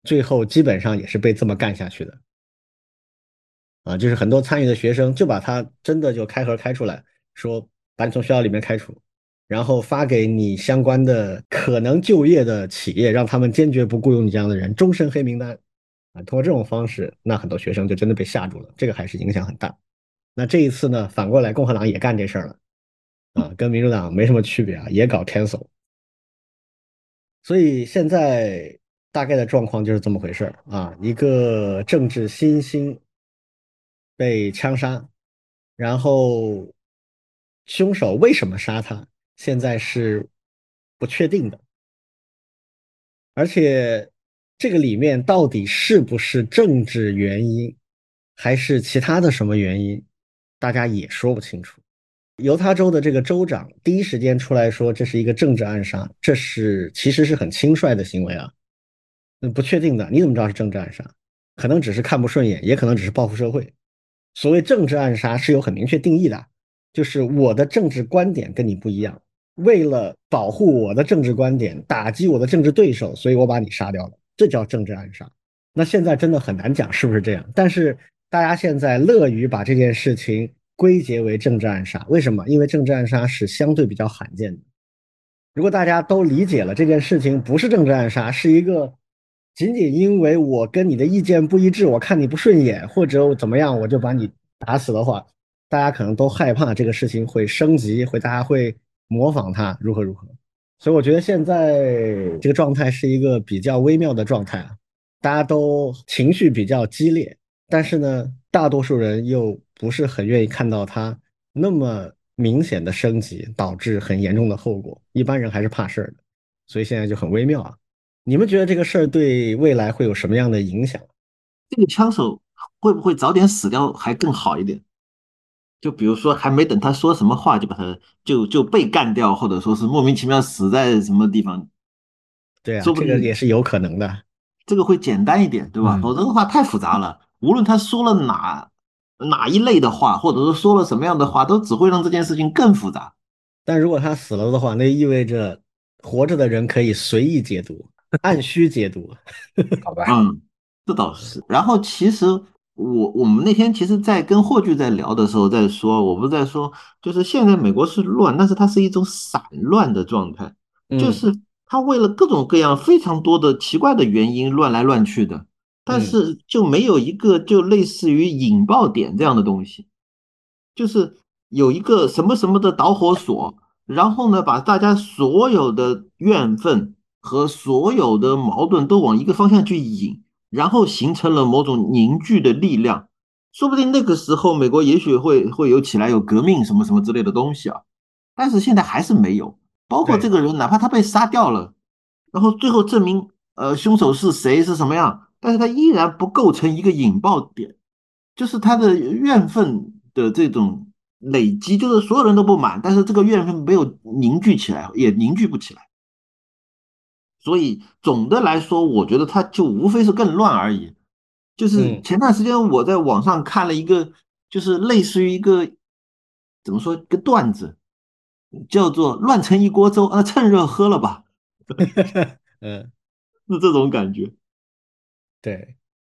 最后基本上也是被这么干下去的啊，就是很多参与的学生就把他真的就开盒开出来，说把你从学校里面开除，然后发给你相关的可能就业的企业，让他们坚决不雇佣你这样的人，终身黑名单啊。通过这种方式，那很多学生就真的被吓住了，这个还是影响很大。那这一次呢，反过来共和党也干这事儿了啊，跟民主党没什么区别啊，也搞 cancel。所以现在大概的状况就是这么回事儿啊，一个政治新星被枪杀，然后凶手为什么杀他，现在是不确定的，而且这个里面到底是不是政治原因，还是其他的什么原因，大家也说不清楚。犹他州的这个州长第一时间出来说这是一个政治暗杀，这是其实是很轻率的行为啊。嗯，不确定的，你怎么知道是政治暗杀？可能只是看不顺眼，也可能只是报复社会。所谓政治暗杀是有很明确定义的，就是我的政治观点跟你不一样，为了保护我的政治观点，打击我的政治对手，所以我把你杀掉了，这叫政治暗杀。那现在真的很难讲是不是这样，但是大家现在乐于把这件事情归结为政治暗杀，为什么？因为政治暗杀是相对比较罕见的。如果大家都理解了这件事情不是政治暗杀，是一个仅仅因为我跟你的意见不一致，我看你不顺眼，或者怎么样，我就把你打死的话，大家可能都害怕这个事情会升级，会大家会模仿他如何如何。所以我觉得现在这个状态是一个比较微妙的状态啊，大家都情绪比较激烈，但是呢，大多数人又不是很愿意看到他那么明显的升级，导致很严重的后果。一般人还是怕事儿的，所以现在就很微妙啊。你们觉得这个事儿对未来会有什么样的影响？ 这个枪手会不会早点死掉还更好一点？就比如说还没等他说什么话，就把他就就被干掉，或者说是莫名其妙死在什么地方， 对啊，这个也说不定是有可能的。 这个会简单一点，对吧？否嗯， 则的话太复杂了。无论他说了哪哪一类的话，或者说说了什么样的话，都只会让这件事情更复杂。 但如果他死了的话，那意味着活着的人可以随意解读、按需解读。 好吧， 嗯，这倒是。然后其实我我们那天其实，在跟霍炬在聊的时候，在说，我不是在说，就是现在美国是乱，但是它是一种散乱的状态，就嗯是它为了各种各样非常多的奇怪的原因乱来乱去的，但嗯， 是就没有一个就类似于引爆点这样的东西。就是有一个什么什么的导火索，然后呢，把大家所有的怨愤和所有的矛盾都往一个方向去引，然后形成了某种凝聚的力量。说不定那个时候美国也许会会有起来有革命什么什么之类的东西啊，但是现在还是没有。包括这对个人，哪怕他被杀掉了，然后最后证明呃凶手是谁是什么样，但是他依然不构成一个引爆点。就是他的怨愤的这种累积，就是所有人都不满，但是这个怨愤没有凝聚起来，也凝聚不起来。所以总的来说，我觉得他就无非是更乱而已。就是嗯， 前段时间我在网上看了一个，就是类似于一个怎么说一个段子，叫做“乱成一锅粥”，啊，趁热喝了吧， 嗯， 是这种感觉。 对。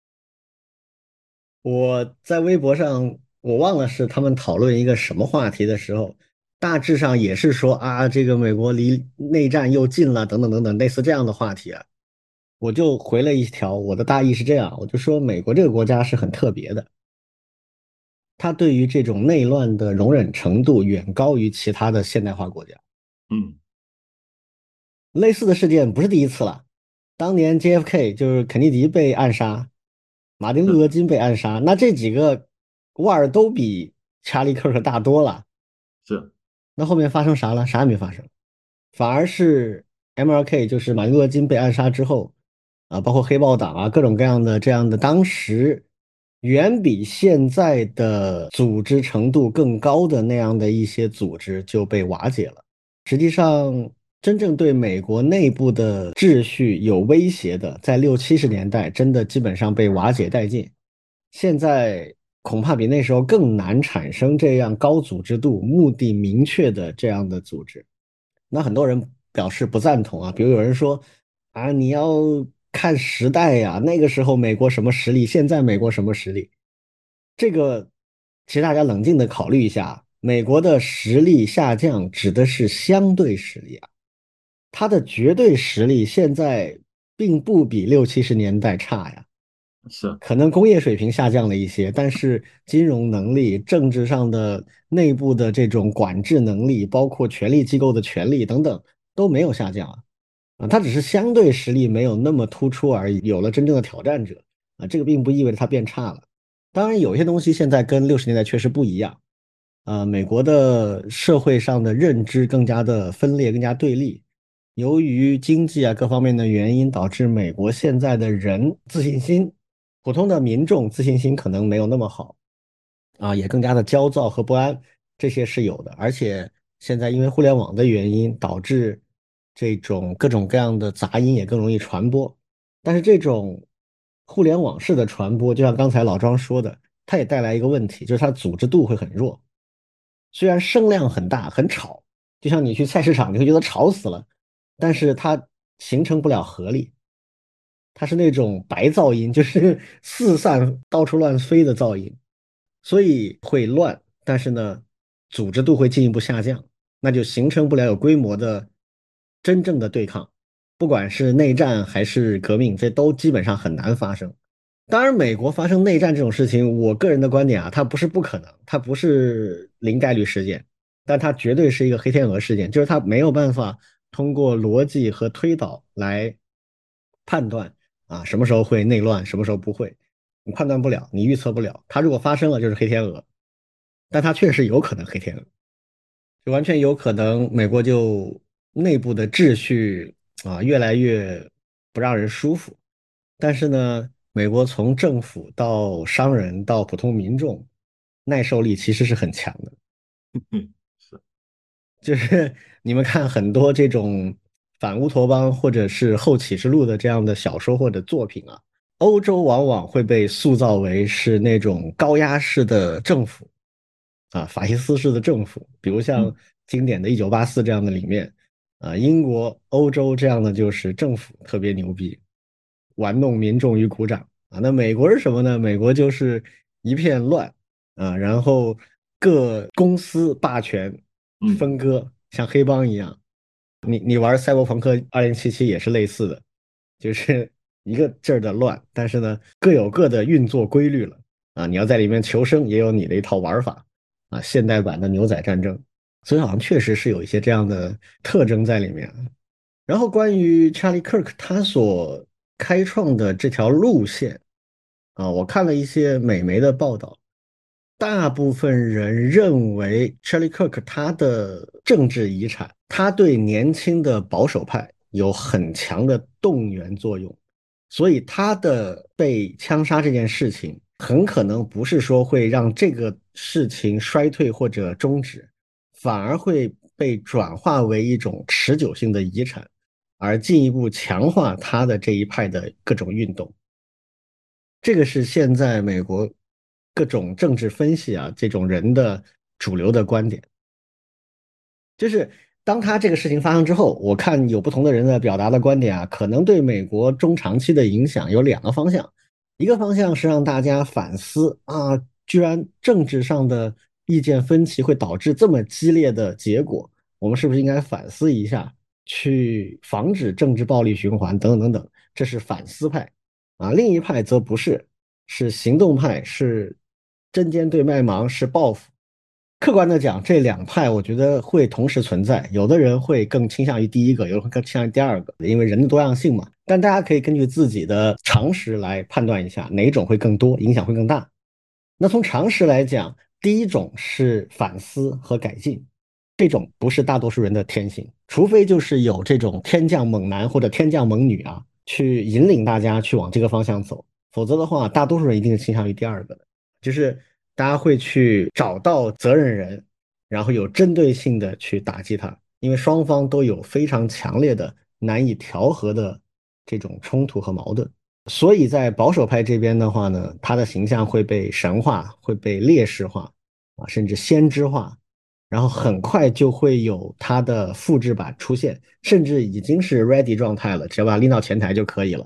我在微博上，我忘了是他们讨论一个什么话题的时候，大致上也是说啊，这个美国离内战又近了，等等等等，类似这样的话题啊。我就回了一条，我的大意是这样，我就说美国这个国家是很特别的，它对于这种内乱的容忍程度远高于其他的现代化国家。 嗯， 类似的事件不是第一次了，当年 J F K 就是肯尼迪被暗杀，马丁路是德金被暗杀，那这几个腕儿都比查理克克大多了。 是， 那后面发生啥了？啥也没发生，反而是 M L K 就是马丁路德金被暗杀之后，啊，包括黑豹党啊，各种各样的这样的，当时远比现在的组织程度更高的那样的一些组织就被瓦解了。实际上，真正对美国内部的秩序有威胁的，在六七十年代真的基本上被瓦解殆尽。现在恐怕比那时候更难产生这样高组织度、目的明确的这样的组织。那很多人表示不赞同啊，比如有人说啊，你要看时代呀，那个时候美国什么实力，现在美国什么实力？这个其实大家冷静的考虑一下，美国的实力下降指的是相对实力啊，它的绝对实力现在并不比六七十年代差呀。 是。 可能工业水平下降了一些，但是金融能力、政治上的内部的这种管制能力，包括权力机构的权力等等都没有下降啊。啊，它只是相对实力没有那么突出而已，有了真正的挑战者啊，这个并不意味着它变差了。当然，有些东西现在跟六十年代确实不一样。呃，美国的社会上的认知更加的分裂，更加对立。由于经济啊各方面的原因，导致美国现在的人自信心，普通的民众自信心可能没有那么好啊，也更加的焦躁和不安，这些是有的。而且现在因为互联网的原因，导致这种各种各样的杂音也更容易传播。但是这种互联网式的传播，就像刚才老庄说的，它也带来一个问题，就是它组织度会很弱。虽然声量很大，很吵，就像你去菜市场，你会觉得吵死了，但是它形成不了合力。它是那种白噪音，就是四散到处乱飞的噪音，所以会乱，但是呢，组织度会进一步下降，那就形成不了有规模的真正的对抗，不管是内战还是革命，这都基本上很难发生。当然，美国发生内战这种事情，我个人的观点啊，它不是不可能，它不是零概率事件，但它绝对是一个黑天鹅事件，就是它没有办法通过逻辑和推导来判断啊，什么时候会内乱，什么时候不会，你判断不了，你预测不了。它如果发生了，就是黑天鹅，但它确实有可能黑天鹅，就完全有可能美国就内部的秩序啊越来越不让人舒服。但是呢，美国从政府到商人到普通民众，耐受力其实是很强的。 嗯，是。 就是你们看很多这种反乌托邦或者是后启示录的这样的小说或者作品啊，欧洲往往会被塑造为是那种高压式的政府啊，法西斯式的政府，比如像嗯经典的《一九八四》这样的里面啊，英国、欧洲这样的就是政府特别牛逼，玩弄民众于股掌啊。那美国是什么呢？美国就是一片乱啊，然后各公司霸权嗯。 分割，像黑帮一样。你你玩赛博朋克二零七七也是类似的，就是一个劲儿的乱，但是呢各有各的运作规律了啊。你要在里面求生，也有你的一套玩法啊。现代版的牛仔战争，所以好像确实是有一些这样的特征在里面。然后关于 Charlie Kirk 他所开创的这条路线啊，我看了一些美媒的报道，大部分人认为 Charlie Kirk 他的政治遗产，他对年轻的保守派有很强的动员作用，所以他的被枪杀这件事情，很可能不是说会让这个事情衰退或者终止，反而会被转化为一种持久性的遗产，而进一步强化他的这一派的各种运动。这个是现在美国各种政治分析啊，这种人的主流的观点。就是当他这个事情发生之后，我看有不同的人的表达的观点啊，可能对美国中长期的影响有两个方向。一个方向是让大家反思啊，居然政治上的意见分歧会导致这么激烈的结果，我们是不是应该反思一下，去防止政治暴力循环等等等等，这是反思派。啊，另一派则不是，是行动派，是针尖对麦芒，是报复。客观的讲，这两派我觉得会同时存在，有的人会更倾向于第一个，有人会更倾向于第二个，因为人的多样性嘛。但大家可以根据自己的常识来判断一下，哪种会更多，影响会更大。那从常识来讲，第一种是反思和改进，这种不是大多数人的天性，除非就是有这种天降猛男或者天降猛女啊，去引领大家去往这个方向走，否则的话，大多数人一定是倾向于第二个的，就是大家会去找到责任人，然后有针对性的去打击他，因为双方都有非常强烈的难以调和的这种冲突和矛盾。所以在保守派这边的话呢，他的形象会被神化，会被烈士化啊，甚至先知化，然后很快就会有他的复制版出现，甚至已经是 ready 状态了，只要把它拎到前台就可以了。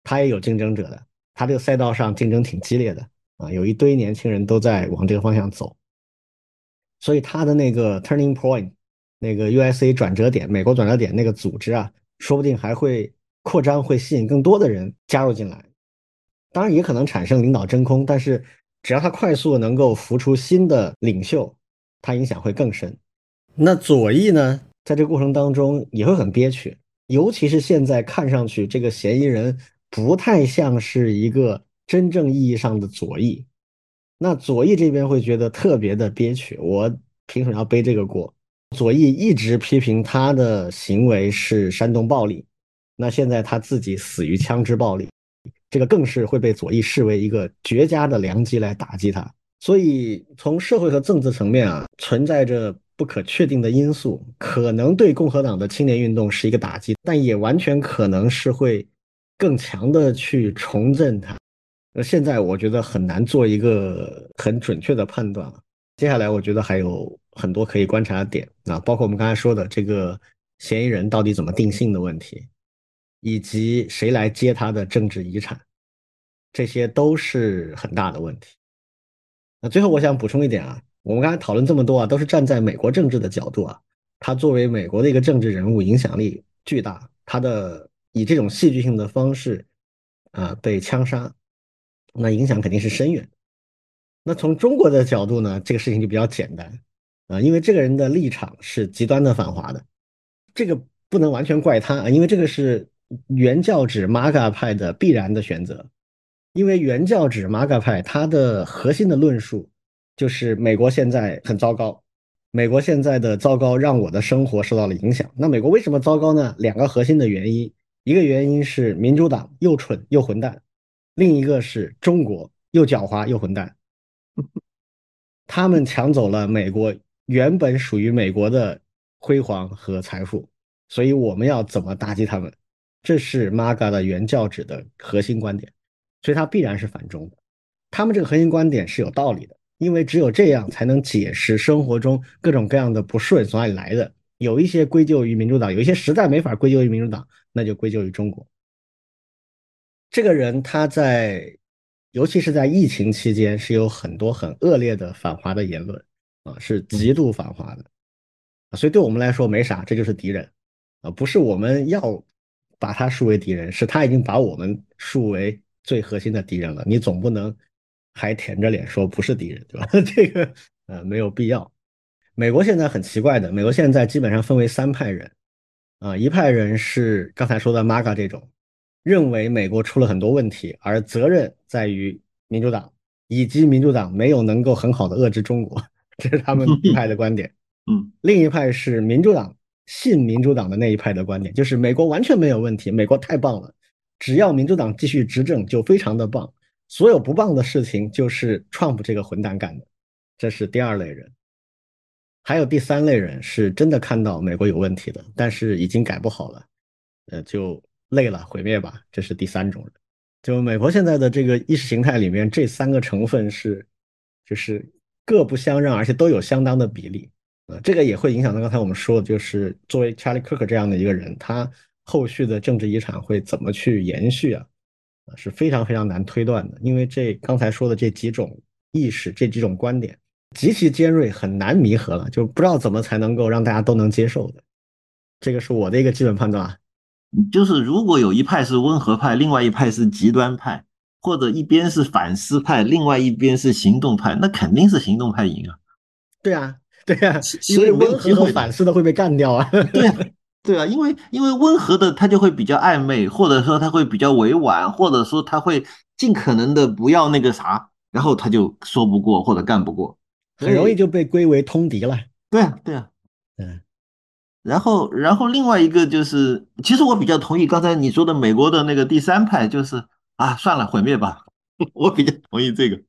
他也有竞争者的，他这个赛道上竞争挺激烈的啊，有一堆年轻人都在往这个方向走，所以他的那个 turning point，那个 U S A 转折点，美国转折点那个组织啊，说不定还会扩张，会吸引更多的人加入进来。当然也可能产生领导真空，但是只要他快速能够浮出新的领袖，他影响会更深。那左翼呢，在这个过程当中也会很憋屈，尤其是现在看上去这个嫌疑人不太像是一个真正意义上的左翼，那左翼这边会觉得特别的憋屈，我凭什么要背这个锅？左翼一直批评他的行为是煽动暴力，那现在他自己死于枪支暴力，这个更是会被左翼视为一个绝佳的良机来打击他。所以从社会和政治层面啊，存在着不可确定的因素，可能对共和党的青年运动是一个打击，但也完全可能是会更强的去重振它。那现在我觉得很难做一个很准确的判断了。接下来我觉得还有很多可以观察的点啊，包括我们刚才说的这个嫌疑人到底怎么定性的问题，以及谁来接他的政治遗产，这些都是很大的问题。那最后我想补充一点啊，我们刚才讨论这么多啊，都是站在美国政治的角度啊，他作为美国的一个政治人物，影响力巨大，他的以这种戏剧性的方式啊被枪杀，那影响肯定是深远。那从中国的角度呢，这个事情就比较简单啊，因为这个人的立场是极端的反华的，这个不能完全怪他啊，因为这个是原教旨 MAGA 派的必然的选择。因为原教旨 MAGA 派它的核心的论述就是美国现在很糟糕，美国现在的糟糕让我的生活受到了影响。那美国为什么糟糕呢？两个核心的原因，一个原因是民主党又蠢又混蛋，另一个是中国又狡猾又混蛋。他们抢走了美国原本属于美国的辉煌和财富，所以我们要怎么打击他们？这是 MAGA 的原教旨的核心观点，所以它必然是反中的。他们这个核心观点是有道理的，因为只有这样才能解释生活中各种各样的不顺从哪里来的。有一些归咎于民主党，有一些实在没法归咎于民主党，那就归咎于中国。这个人他在尤其是在疫情期间是有很多很恶劣的反华的言论啊，是极度反华的，所以对我们来说没啥，这就是敌人啊，不是我们要把他树为敌人，是他已经把我们树为最核心的敌人了，你总不能还舔着脸说不是敌人，对吧？这个呃没有必要。美国现在很奇怪的，美国现在基本上分为三派人啊，一派人是刚才说的 MAGA 这种，认为美国出了很多问题，而责任在于民主党，以及民主党没有能够很好的遏制中国，这是他们一派的观点。 嗯， 另一派是民主党，信民主党的那一派的观点，就是美国完全没有问题，美国太棒了，只要民主党继续执政就非常的棒，所有不棒的事情就是 Trump 这个混蛋干的，这是第二类人。还有第三类人是真的看到美国有问题的，但是已经改不好了，呃，就累了，毁灭吧，这是第三种人。就美国现在的这个意识形态里面，这三个成分是就是各不相让，而且都有相当的比例。呃，这个也会影响到刚才我们说的，就是作为 Charlie Kirk 这样的一个人，他后续的政治遗产会怎么去延续啊？是非常非常难推断的，因为这刚才说的这几种意识、这几种观点极其尖锐，很难弥合了，就不知道怎么才能够让大家都能接受的。这个是我的一个基本判断啊。 就是如果有一派是温和派，另外一派是极端派，或者一边是反思派，另外一边是行动派，那肯定是行动派赢啊。 对啊，对啊，因所以没有为温和和机会的。 反思的会被干掉啊。 对啊，对啊，因为因为温和的他就会比较暧昧，或者说他会比较委婉，或者说他会尽可能的不要那个啥，然后他就说不过或者干不过。所以很容易就被归为通敌了。 对啊，对啊。 嗯， 然后，然后另外一个就是，其实我比较同意刚才你说的美国的那个第三派，就是啊，算了，毁灭吧。我比较同意这个。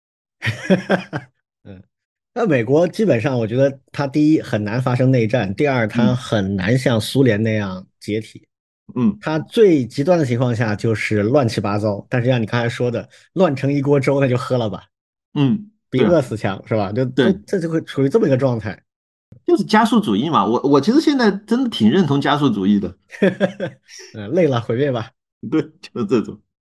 嗯，那美国基本上，我觉得它第一很难发生内战，第二它嗯很难像苏联那样解体。 嗯它最极端的情况下就是乱七八糟，但是像你刚才说的，乱成一锅粥，那就喝了吧， 嗯， 比对啊， 饿死强，是吧？就都对， 这就会处于这么一个状态。 就是加速主义嘛。我我其实现在真的挺认同加速主义的。 嗯，累了，毁灭吧。 对，就是这种。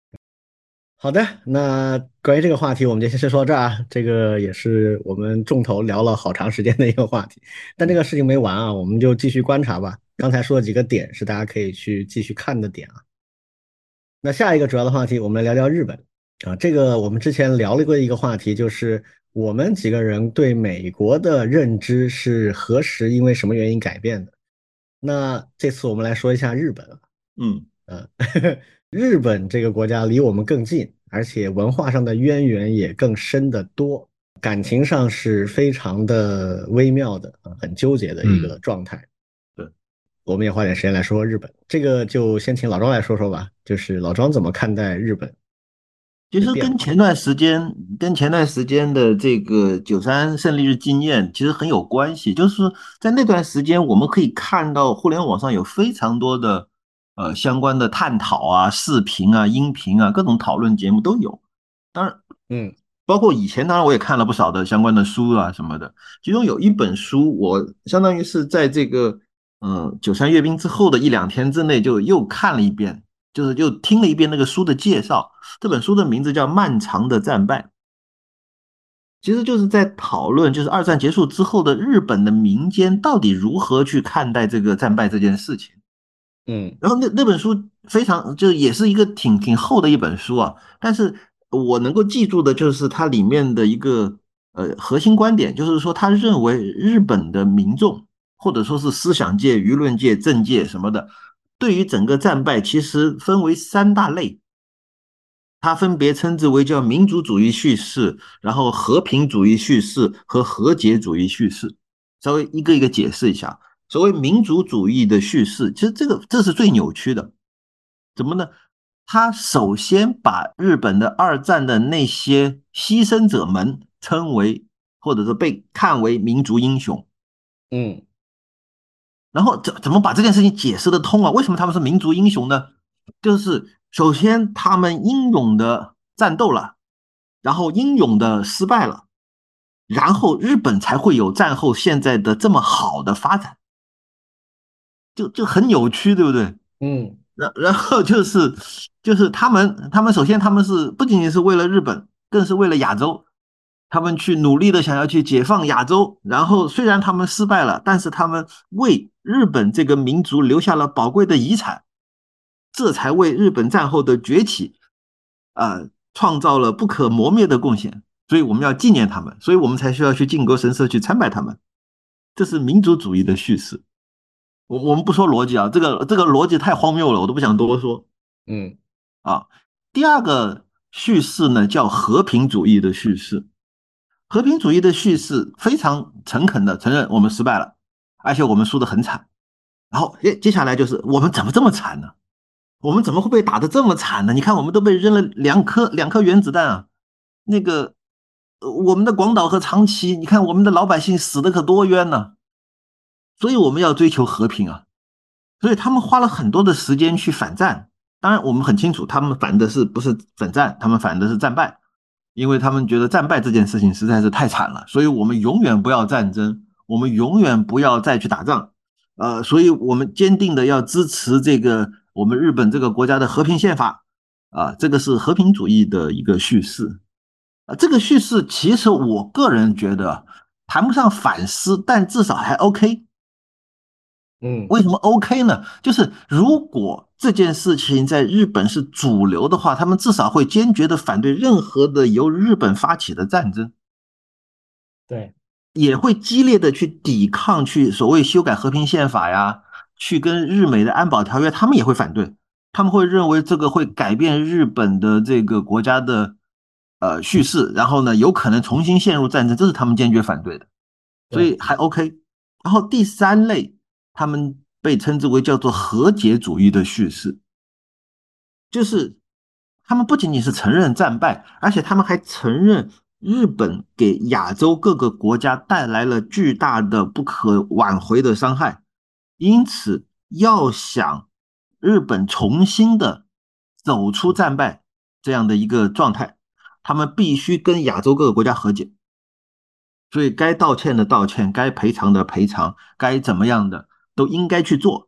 好的，那关于这个话题，我们就先说到这儿啊。这个也是我们重头聊了好长时间的一个话题，但这个事情没完啊，我们就继续观察吧。刚才说的几个点是大家可以去继续看的点啊。那下一个主要的话题，我们来聊聊日本啊。这个我们之前聊了过一个话题，就是我们几个人对美国的认知是何时因为什么原因改变的。那这次我们来说一下日本啊。 嗯呃，日本这个国家离我们更近，而且文化上的渊源也更深得多，感情上是非常的微妙的啊，很纠结的一嗯。 个状态。 对。 我们也花点时间来说说日本，这个就先请老庄来说说吧，就是老庄怎么看待日本其实的变化？ 跟前段时间跟前段时间的这个九三胜利日纪念其实很有关系，就是在那段时间，我们可以看到互联网上有非常多的呃相关的探讨啊、视频啊、音频啊，各种讨论节目都有。当然， 嗯包括以前，当然我也看了不少的相关的书啊什么的。其中有一本书，我相当于是在这个嗯九三阅兵之后的一两天之内，就又看了一遍，就是又听了一遍那个书的介绍。这本书的名字叫《漫长的战败》，其实就是在讨论，就是二战结束之后的日本的民间到底如何去看待这个战败这件事情。 嗯然后那那本书非常，就也是一个挺挺厚的一本书啊，但是我能够记住的就是它里面的一个呃核心观点，就是说他认为日本的民众或者说是思想界、舆论界、政界什么的，对于整个战败其实分为三大类，它分别称之为叫民族主义叙事，然后和平主义叙事和和解主义叙事。稍微一个一个解释一下。所谓民族主义的叙事，其实这个这是最扭曲的。怎么呢？他首先把日本的二战的那些牺牲者们称为，或者说被看为民族英雄， 嗯然后怎怎么把这件事情解释得通啊？为什么他们是民族英雄呢？就是首先他们英勇的战斗了，然后英勇的失败了，然后日本才会有战后现在的这么好的发展，就就很扭曲，对不对？ 嗯然然后就是就是他们他们首先他们是不仅仅是为了日本，更是为了亚洲，他们去努力的想要去解放亚洲。然后虽然他们失败了，但是他们为日本这个民族留下了宝贵的遗产，这才为日本战后的崛起啊、呃、创造了不可磨灭的贡献。所以我们要纪念他们，所以我们才需要去靖国神社去参拜他们。这是民族主义的叙事。我我们不说逻辑啊，这个这个逻辑太荒谬了，我都不想多说嗯啊。第二个叙事呢，叫和平主义的叙事。和平主义的叙事非常诚恳的承认我们失败了，而且我们输得很惨。然后接接下来就是我们怎么这么惨呢？我们怎么会被打得这么惨呢？你看我们都被扔了两颗两颗原子弹啊！那个呃我们的广岛和长崎，你看我们的老百姓死的可多冤呢。所以我们要追求和平啊。所以他们花了很多的时间去反战。当然，我们很清楚，他们反的是不是反战，他们反的是战败，因为他们觉得战败这件事情实在是太惨了，所以我们永远不要战争，我们永远不要再去打仗。呃，所以我们坚定的要支持这个我们日本这个国家的和平宪法啊，这个是和平主义的一个叙事啊。这个叙事其实我个人觉得谈不上反思，但至少还 OK。 嗯， 为什么 OK 呢？就是如果这件事情在日本是主流的话，他们至少会坚决的反对任何的由日本发起的战争， 对也会激烈的去抵抗，去所谓修改和平宪法呀，去跟日美的安保条约，他们也会反对，他们会认为这个会改变日本的这个国家的呃叙事，然后呢，有可能重新陷入战争，这是他们坚决反对的，所对， 以还 OK。然后第三类，他们被称之为叫做和解主义的叙事，就是他们不仅仅是承认战败，而且他们还承认日本给亚洲各个国家带来了巨大的不可挽回的伤害，因此要想日本重新的走出战败这样的一个状态，他们必须跟亚洲各个国家和解。所以该道歉的道歉，该赔偿的赔偿，该怎么样的都应该去做。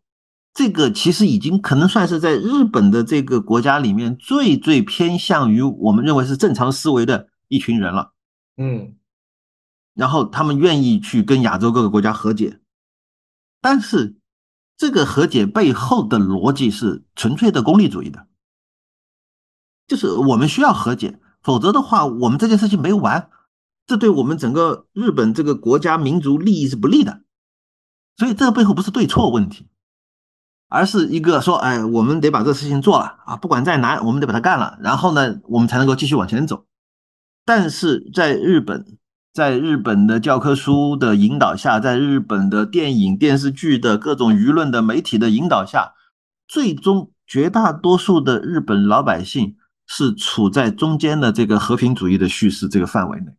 这个其实已经可能算是在日本的这个国家里面最最偏向于我们认为是正常思维的一群人了。 嗯然后他们愿意去跟亚洲各个国家和解，但是这个和解背后的逻辑是纯粹的功利主义的，就是我们需要和解，否则的话我们这件事情没完，这对我们整个日本这个国家民族利益是不利的。所以这个背后不是对错问题，而是一个说，哎，我们得把这事情做了啊，不管再难，我们得把它干了，然后呢，我们才能够继续往前走。但是在日本，在日本的教科书的引导下，在日本的电影、电视剧的各种舆论的媒体的引导下，最终绝大多数的日本老百姓是处在中间的这个和平主义的叙事这个范围内，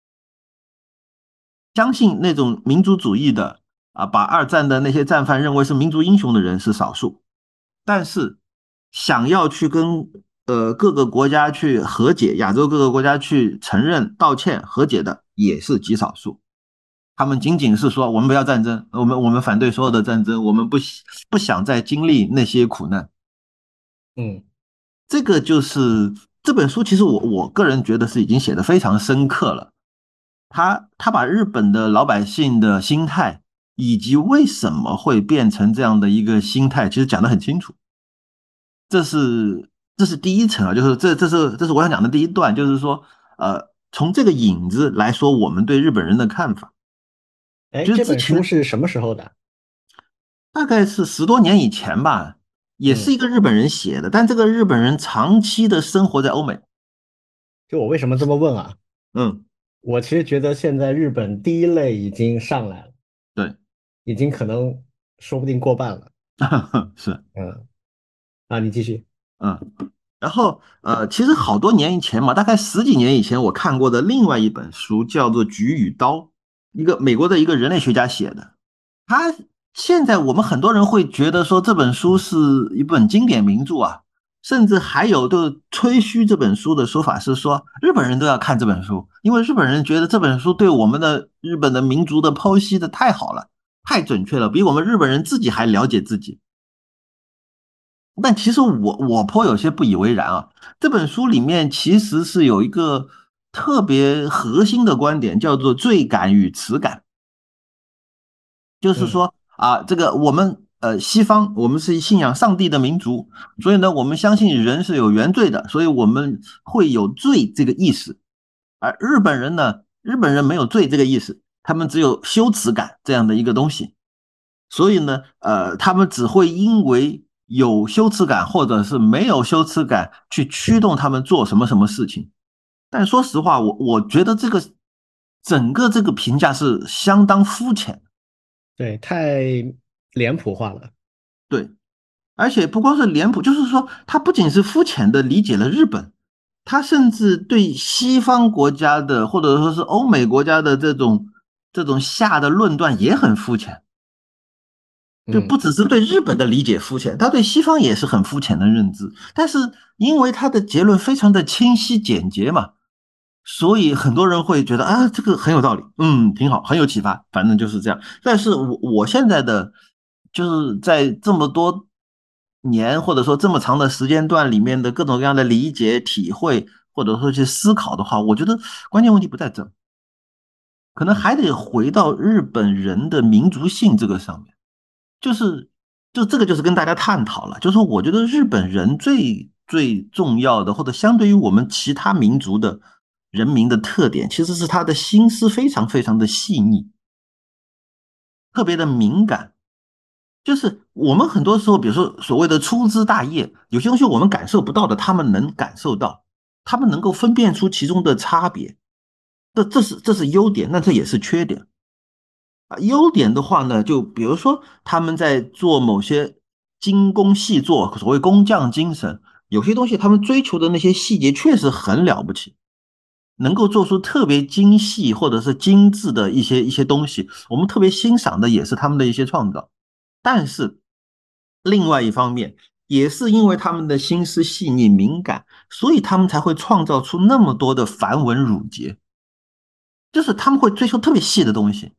相信那种民族主义的啊，把二战的那些战犯认为是民族英雄的人是少数，但是想要去跟呃各个国家去和解，亚洲各个国家去承认、道歉、和解的也是极少数。他们仅仅是说我们不要战争，我们我们反对所有的战争，我们不不想再经历那些苦难。 嗯这个就是这本书，其实我我个人觉得是已经写得非常深刻了。他他把日本的老百姓的心态以及为什么会变成这样的一个心态，其实讲得很清楚。这是这是第一层啊，就是这这是这是我想讲的第一段，就是说，呃，从这个影子来说，我们对日本人的看法， 哎， 就是这本书之前是什么时候的？ 大概是十多年以前吧，也是嗯， 一个日本人写的，但这个日本人长期的生活在欧美。 就我为什么这么问啊？ 嗯， 我其实觉得现在日本第一类已经上来了， 对， 已经可能说不定过半了。 是， 嗯，啊，你继续。 嗯。然后呃，其实好多年以前嘛，大概十几年以前，我看过的另外一本书叫做《菊与刀》，一个美国的一个人类学家写的。他现在我们很多人会觉得说这本书是一本经典名著啊，甚至还有的吹嘘这本书的说法是说日本人都要看这本书，因为日本人觉得这本书对我们的日本的民族的剖析的太好了，太准确了，比我们日本人自己还了解自己。但其实我我颇有些不以为然啊。这本书里面其实是有一个特别核心的观点，叫做罪感与耻感。就是嗯说啊，这个我们呃西方我们是信仰上帝的民族，所以呢我们相信人是有原罪的，所以我们会有罪这个意识。而日本人呢，日本人没有罪这个意识，他们只有羞耻感这样的一个东西。所以呢，呃，他们只会因为有羞耻感或者是没有羞耻感去驱动他们做什么什么事情。但说实话，我我觉得这个整个这个评价是相当肤浅的。 对，太脸谱化了。 对，而且不光是脸谱，就是说他不仅是肤浅的理解了日本，他甚至对西方国家的或者说是欧美国家的这种这种下的论断也很肤浅。就嗯不只是对日本的理解肤浅，他对西方也是很肤浅的认知。但是因为他的结论非常的清晰简洁嘛，所以很多人会觉得啊，这个很有道理，嗯，挺好，很有启发，反正就是这样。但是我我现在的就是在这么多年或者说这么长的时间段里面的各种各样的理解、体会，或者说去思考的话，我觉得关键问题不在这，可能还得回到日本人的民族性这个上面。就是就这个就是跟大家探讨了，就是说我觉得日本人最最重要的，或者相对于我们其他民族的人民的特点，其实是他的心思非常非常的细腻，特别的敏感。就是我们很多时候，比如说所谓的粗枝大叶，有些东西我们感受不到的，他们能感受到，他们能够分辨出其中的差别。这这是这是优点，那这也是缺点。啊，优点的话呢，就比如说他们在做某些精工细作，所谓工匠精神，有些东西他们追求的那些细节确实很了不起，能够做出特别精细或者是精致的一些一些东西，我们特别欣赏的也是他们的一些创造。但是另外一方面，也是因为他们的心思细腻敏感，所以他们才会创造出那么多的繁文缛节，就是他们会追求特别细的东西。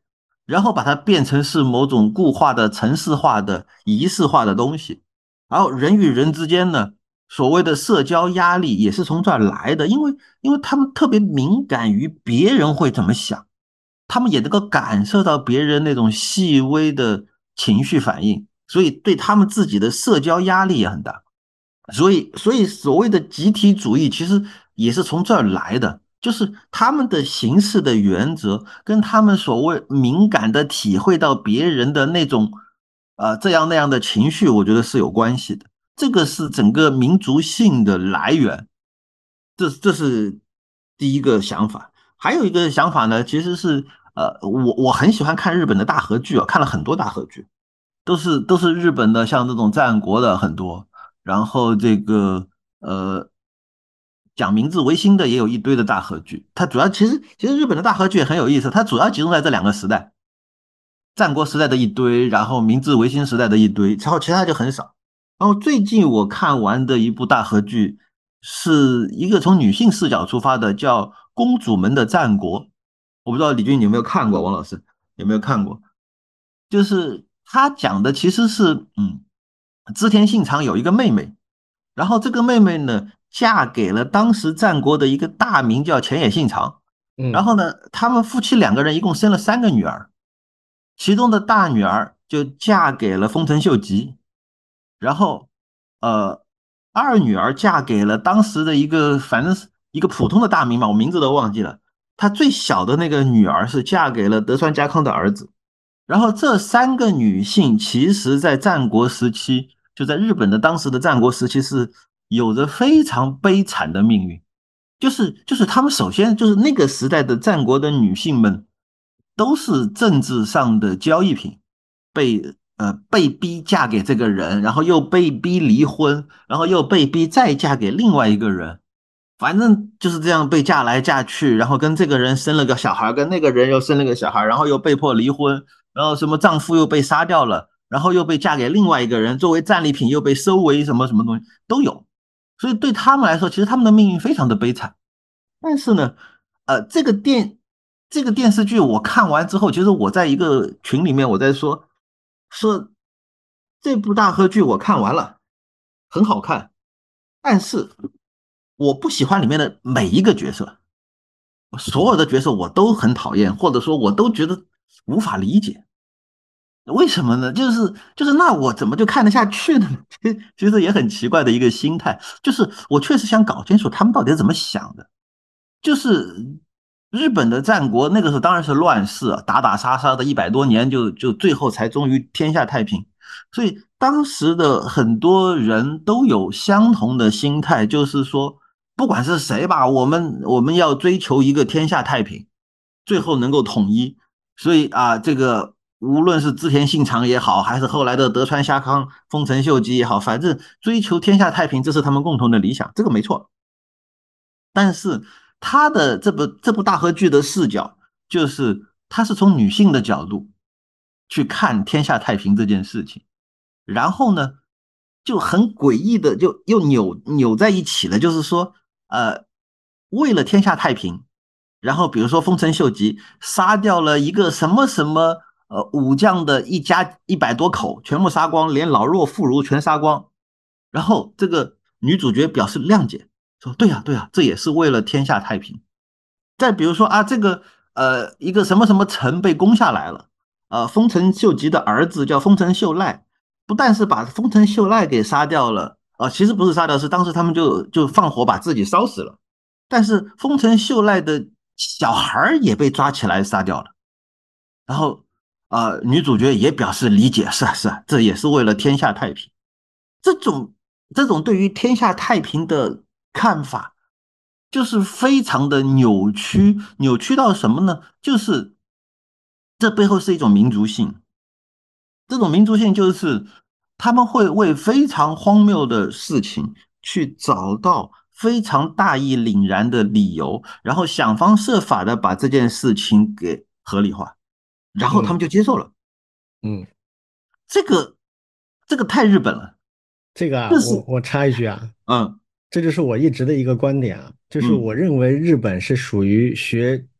然后把它变成是某种固化的、程式化的、仪式化的东西。然后人与人之间呢，所谓的社交压力也是从这儿来的，因为因为他们特别敏感于别人会怎么想，他们也能够感受到别人那种细微的情绪反应，所以对他们自己的社交压力也很大。所以，所以所谓的集体主义其实也是从这儿来的，就是他们的行事的原则跟他们所谓敏感的体会到别人的那种，呃，这样那样的情绪，我觉得是有关系的。这个是整个民族性的来源，这这是第一个想法。还有一个想法呢，其实是呃，我我很喜欢看日本的大河剧啊，看了很多大河剧，都是都是日本的，像这种战国的很多。然后这个呃讲明治维新的也有一堆的大合剧，它主要其实其实日本的大合剧也很有意思，它主要集中在这两个时代，战国时代的一堆，然后明治维新时代的一堆，然后其他就很少。然后最近我看完的一部大合剧是一个从女性视角出发的，叫《公主们的战国》，我不知道李军你有没有看过，王老师有没有看过？就是他讲的其实是嗯，织田信长有一个妹妹。然后这个妹妹呢，嫁给了当时战国的一个大名叫前野信长。然嗯后呢，他们夫妻两个人一共生了三个女儿，其中的大女儿就嫁给了丰臣秀吉，然后呃，二女儿嫁给了当时的一个反正是一个普通的大名嘛，我名字都忘记了。她最小的那个女儿是嫁给了德川家康的儿子。然后这三个女性其实在战国时期，就在日本的当时的战国时期是有着非常悲惨的命运，就是就是他们首先就是那个时代的战国的女性们都是政治上的交易品，被呃被逼嫁给这个人，然后又被逼离婚，然后又被逼再嫁给另外一个人，反正就是这样被嫁来嫁去，然后跟这个人生了个小孩，跟那个人又生了个小孩，然后又被迫离婚，然后什么丈夫又被杀掉了，然后又被嫁给另外一个人，作为战利品又被收为什么什么东西都有。所以对他们来说，其实他们的命运非常的悲惨。但是呢，呃，这个电这个电视剧我看完之后，其实我在一个群里面我在说说这部大河剧我看完了，很好看，但是我不喜欢里面的每一个角色，所有的角色我都很讨厌，或者说我都觉得无法理解。为什么呢？就是就是那我怎么就看得下去呢？其实其实也很奇怪的一个心态，就是我确实想搞清楚他们到底是怎么想的。就是日本的战国那个时候当然是乱世啊，打打杀杀的一百多年就，就最后才终于天下太平。所以当时的很多人都有相同的心态，就是说，不管是谁吧，我们我们要追求一个天下太平，最后能够统一。所以啊，这个无论是织田信长也好，还是后来的德川家康、丰臣秀吉也好，反正追求天下太平，这是他们共同的理想，这个没错。但是他的这部这部大河剧的视角，就是他是从女性的角度去看天下太平这件事情，然后呢，就很诡异的就又扭扭在一起了，就是说，呃，为了天下太平，然后比如说丰臣秀吉杀掉了一个什么什么呃武将的一家一百多口，全部杀光，连老弱妇孺全杀光，然后这个女主角表示谅解。说对呀，对呀，这也是为了天下太平。再比如说啊，这个呃，一个什么什么城被攻下来了，呃，丰臣秀吉的儿子叫丰臣秀赖，不但是把丰臣秀赖给杀掉了，啊、呃，其实不是杀掉，是当时他们就就放火把自己烧死了。但是丰臣秀赖的小孩也被抓起来杀掉了。然后啊、呃，女主角也表示理解，是啊是啊，这也是为了天下太平。这种这种对于天下太平的看法，就是非常的扭曲，扭曲到什么呢？就是这背后是一种民族性，这种民族性就是他们会为非常荒谬的事情去找到非常大义凛然的理由，然后想方设法的把这件事情给合理化，然后他们嗯就接受了。 嗯， 这个这个太日本了， 这个啊， 这是我我插一句啊， 嗯这就是我一直的一个观点啊，就是嗯我认为日本是属于学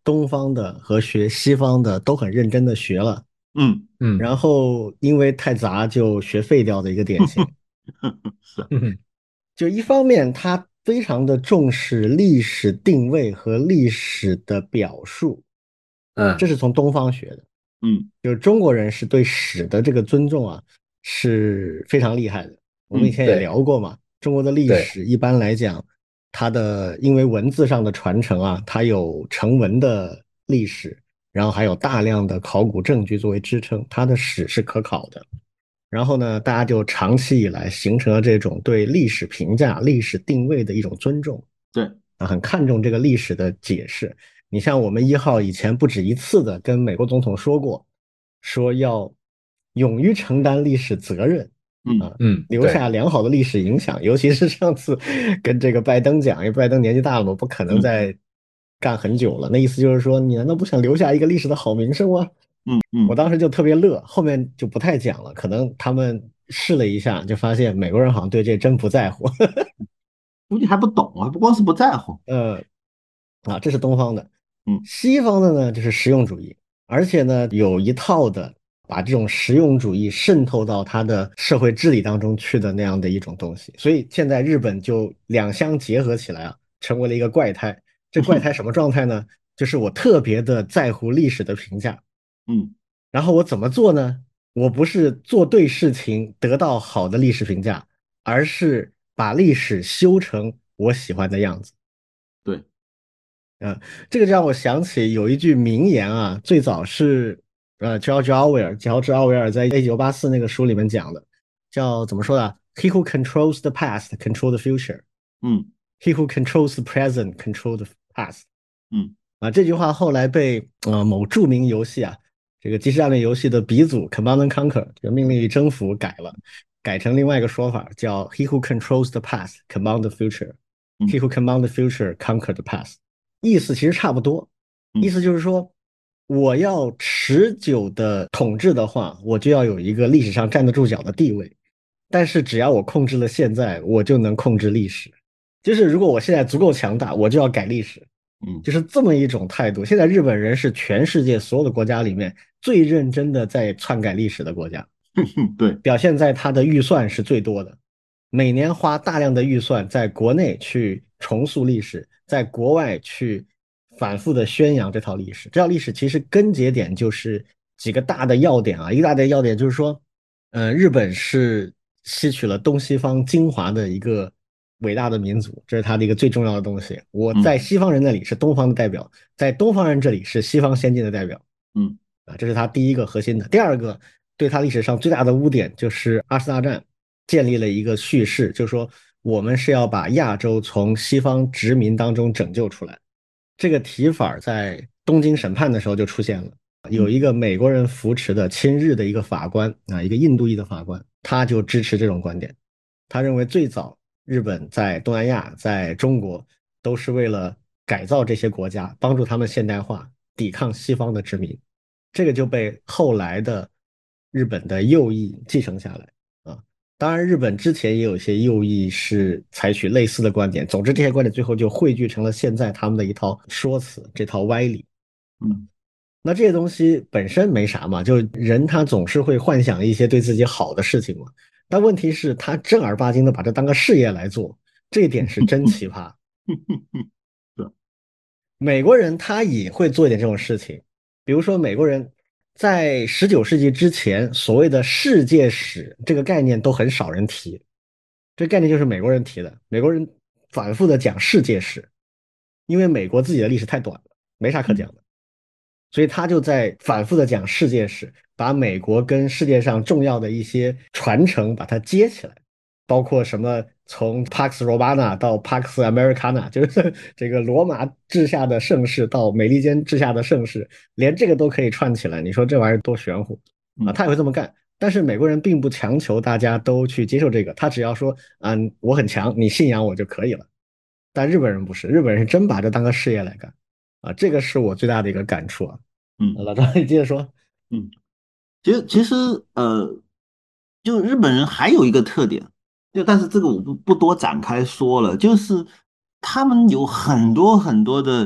东方的和学西方的都很认真的学了， 嗯嗯然后因为太杂就学废掉的一个典型。 是， 嗯就一方面，他非常的重视历史定位和历史的表述，这嗯是从东方学的。 嗯就是中国人是对史的这个尊重啊，是非常厉害的。我们以嗯前也对聊过嘛，中国的历对， 史一般来讲，它的因为文字上的传承啊，它有成文的历史，然后还有大量的考古证据作为支撑，它的史是可考的。然后呢，大家就长期以来形成了这种对历史评价、历史定位的一种尊重对， 啊，很看重这个历史的解释。你像我们一号以前不止一次的跟美国总统说过，说要勇于承担历史责任嗯啊， 嗯对， 留下良好的历史影响。尤其是上次跟这个拜登讲，因为拜登年纪大了嘛，不可能嗯再干很久了。那意思就是说，你难道不想留下一个历史的好名声吗？ 嗯嗯， 我当时就特别乐，后面就不太讲了。可能他们试了一下，就发现美国人好像对这真不在乎。 估计还不懂啊，不光是不在乎。 呃，啊，这是东方的。 嗯西方的呢，就是实用主义，而且呢，有一套的把这种实用主义渗透到他的社会治理当中去的那样的一种东西。所以现在日本就两相结合起来啊，成为了一个怪胎。这怪胎什么状态呢？就是我特别的在乎历史的评价， 嗯然后我怎么做呢？我不是做对事情得到好的历史评价，而是把历史修成我喜欢的样子。 对， 嗯，这个就让我想起有一句名言啊，最早是呃乔治奥威尔，乔治奥威尔在一九八四那个书里面讲的，叫怎么说的？He who controls the past control the future. 嗯 He who controls the present control the past. 嗯啊，这句话后来被呃某著名游戏啊，这个即时战略游戏的鼻祖 Command and Conquer 这个命令与征服改了，改成另外一个说法，叫 He who controls the past command the future. 嗯 He who command the future conquer the past. 意思其实差不多，意嗯思就是说，我要持久的统治的话，我就要有一个历史上站得住脚的地位。但是只要我控制了现在，我就能控制历史。就是如果我现在足够强大，我就要改历史。 嗯， 就是这么一种态度。现在日本人是全世界所有的国家里面最认真的在篡改历史的国家， 对， 表现在它的预算是最多的，每年花大量的预算在国内去重塑历史，在国外去反复的宣扬这套历史。这套历史其实根节点就是几个大的要点啊，一个大的要点就是说，呃，日本是吸取了东西方精华的一个伟大的民族，这是他的一个最重要的东西。我在嗯西方人那里是东方的代表，在东方人这里是西方先进的代表嗯啊，这是他第一个核心的。第二个，对他历史上最大的污点就是二次大战建立了一个叙事，就是说我们是要把亚洲从西方殖民当中拯救出来。这个提法在东京审判的时候就出现了，有一个美国人扶持的亲日的一个法官啊，一个印度裔的法官，他就支持这种观点。他认为最早日本在东南亚、在中国都是为了改造这些国家，帮助他们现代化，抵抗西方的殖民。这个就被后来的日本的右翼继承下来啊。当然，日本之前也有一些右翼是采取类似的观点。总之，这些观点最后就汇聚成了现在他们的一套说辞，这套歪理。 嗯那这些东西本身没啥嘛，就人他总是会幻想一些对自己好的事情嘛。但问题是，他正儿八经的把这当个事业来做，这一点是真奇葩。 是， 美国人他也会做一点这种事情，比如说美国人在十九世纪之前，所谓的世界史这个概念都很少人提，这概念就是美国人提的。美国人反复的讲世界史，因为美国自己的历史太短了，没啥可讲的，所以他就在反复的讲世界史，把美国跟世界上重要的一些传承把它接起来。包括什么从 Pax Romana 到 Pax Americana，就是这个罗马治下的盛世到美利坚治下的盛世，连这个都可以串起来，你说这玩意儿多玄乎啊？ 嗯他也会这么干，但是美国人并不强求大家都去接受这个，他只要说啊，我很强，你信仰我就可以了。但日本人不是，日本人是真把这当个事业来干啊，这个是我最大的一个感触啊。 嗯老张，你接着说。 嗯，其实其实呃，就日本人还有一个特点，就但是这个我不不多展开说了，就是他们有很多很多的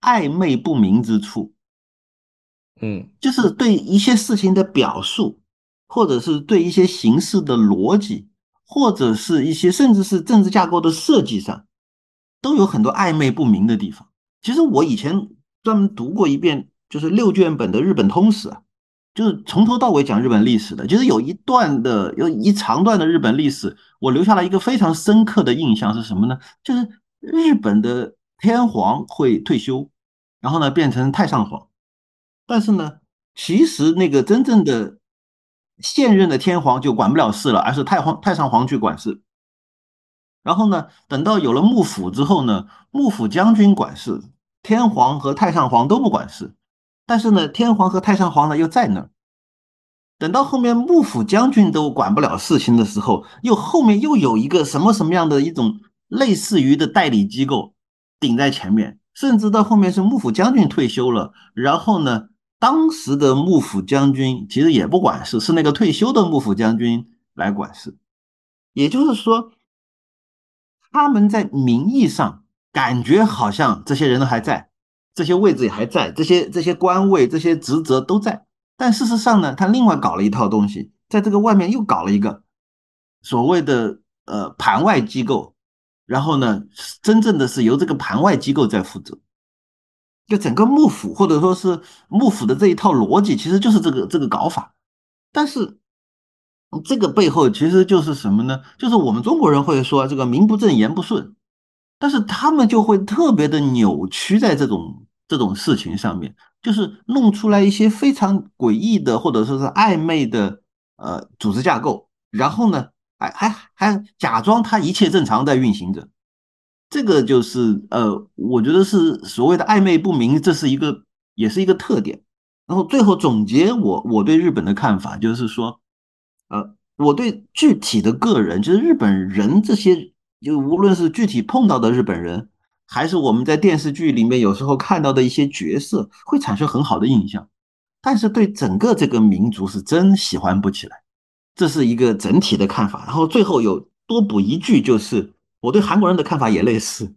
暧昧不明之处， 嗯就是对一些事情的表述，或者是对一些形式的逻辑，或者是一些甚至是政治架构的设计上，都有很多暧昧不明的地方。其实我以前专门读过一遍，就是六卷本的日本通史啊，就是从头到尾讲日本历史的。就是有一段的，有一长段的日本历史，我留下了一个非常深刻的印象是什么呢？就是日本的天皇会退休，然后呢变成太上皇，但是呢，其实那个真正的现任的天皇就管不了事了，而是太皇太上皇去管事。然后呢，等到有了幕府之后呢，幕府将军管事，天皇和太上皇都不管事。但是呢，天皇和太上皇呢又在那儿。等到后面幕府将军都管不了事情的时候，又后面又有一个什么什么样的一种类似于的代理机构顶在前面，甚至到后面是幕府将军退休了，然后呢，当时的幕府将军其实也不管事，是那个退休的幕府将军来管事。也就是说，他们在名义上感觉好像这些人都还在，这些位置也还在，这些这些官位、这些职责都在，但事实上呢，他另外搞了一套东西，在这个外面又搞了一个所谓的呃盘外机构，然后呢，真正的是由这个盘外机构在负责。就整个幕府或者说是幕府的这一套逻辑，其实就是这个这个搞法。但是这个背后其实就是什么呢？就是我们中国人会说这个名不正言不顺，但是他们就会特别的扭曲在这种这种事情上面，就是弄出来一些非常诡异的或者说是暧昧的呃组织架构，然后呢，还还还假装它一切正常在运行着。这个就是呃，我觉得是所谓的暧昧不明，这是一个也是一个特点。然后最后总结我我对日本的看法，就是说，呃，我对具体的个人，就是日本人这些，就无论是具体碰到的日本人，还是我们在电视剧里面有时候看到的一些角色，会产生很好的印象。但是对整个这个民族是真喜欢不起来，这是一个整体的看法。然后最后有多补一句，就是我对韩国人的看法也类似。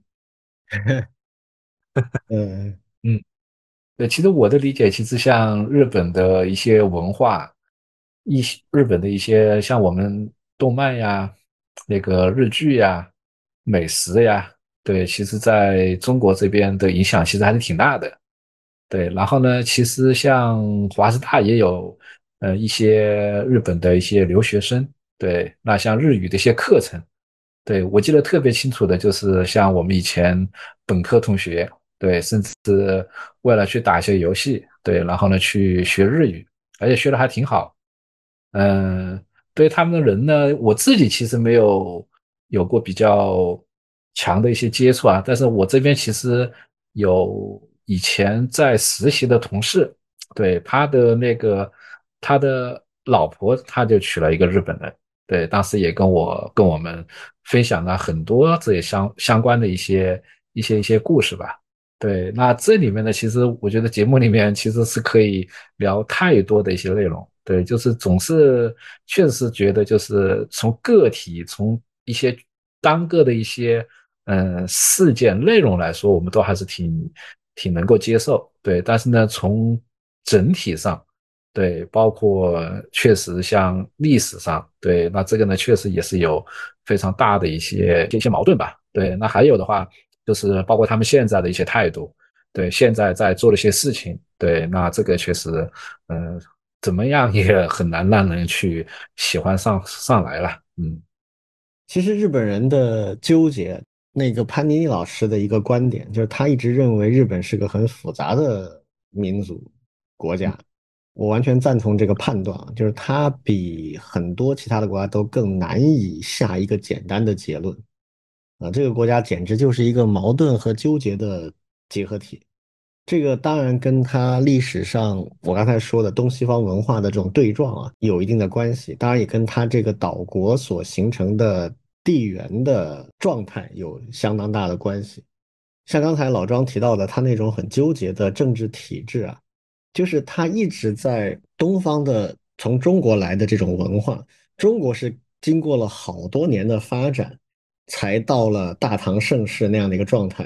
嗯嗯，对，其实我的理解，其实像日本的一些文化，一些日本的一些像我们动漫呀、那个日剧呀、美食呀，对，其实在中国这边的影响其实还是挺大的。对，然后呢，其实像华师大也有呃一些日本的一些留学生，对，那像日语的一些课程，对，我记得特别清楚的就是像我们以前本科同学，对，甚至为了去打一些游戏，对，然后呢去学日语，而且学的还挺好。嗯，对他们的人呢，我自己其实没有有过比较强的一些接触啊，但是我这边其实有以前在实习的同事，对，他的那个他的老婆，他就娶了一个日本人，对，当时也跟我跟我们分享了很多这些相相关的一些一些一些故事吧。对，那这里面呢，其实我觉得节目里面其实是可以聊太多的一些内容。对，就是总是确实是觉得，就是从个体，从一些单个的一些嗯、呃事件内容来说，我们都还是挺挺能够接受。对，但是呢，从整体上，对，包括确实像历史上，对，那这个呢，确实也是有非常大的一些一些矛盾吧。对，那还有的话，就是包括他们现在的一些态度，对，现在在做的一些事情，对，那这个确实，嗯、怎么样也很难让人去喜欢上上来了。嗯其实日本人的纠结，那个潘妮妮老师的一个观点，就是他一直认为日本是个很复杂的民族国家。我完全赞同这个判断啊，就是它比很多其他的国家都更难以下一个简单的结论啊。这个国家简直就是一个矛盾和纠结的结合体。这个当然跟它历史上我刚才说的东西方文化的这种对撞啊有一定的关系，当然也跟它这个岛国所形成的地缘的状态有相当大的关系。像刚才老庄提到的，他那种很纠结的政治体制啊，就是他一直在东方的从中国来的这种文化，中国是经过了好多年的发展，才到了大唐盛世那样的一个状态。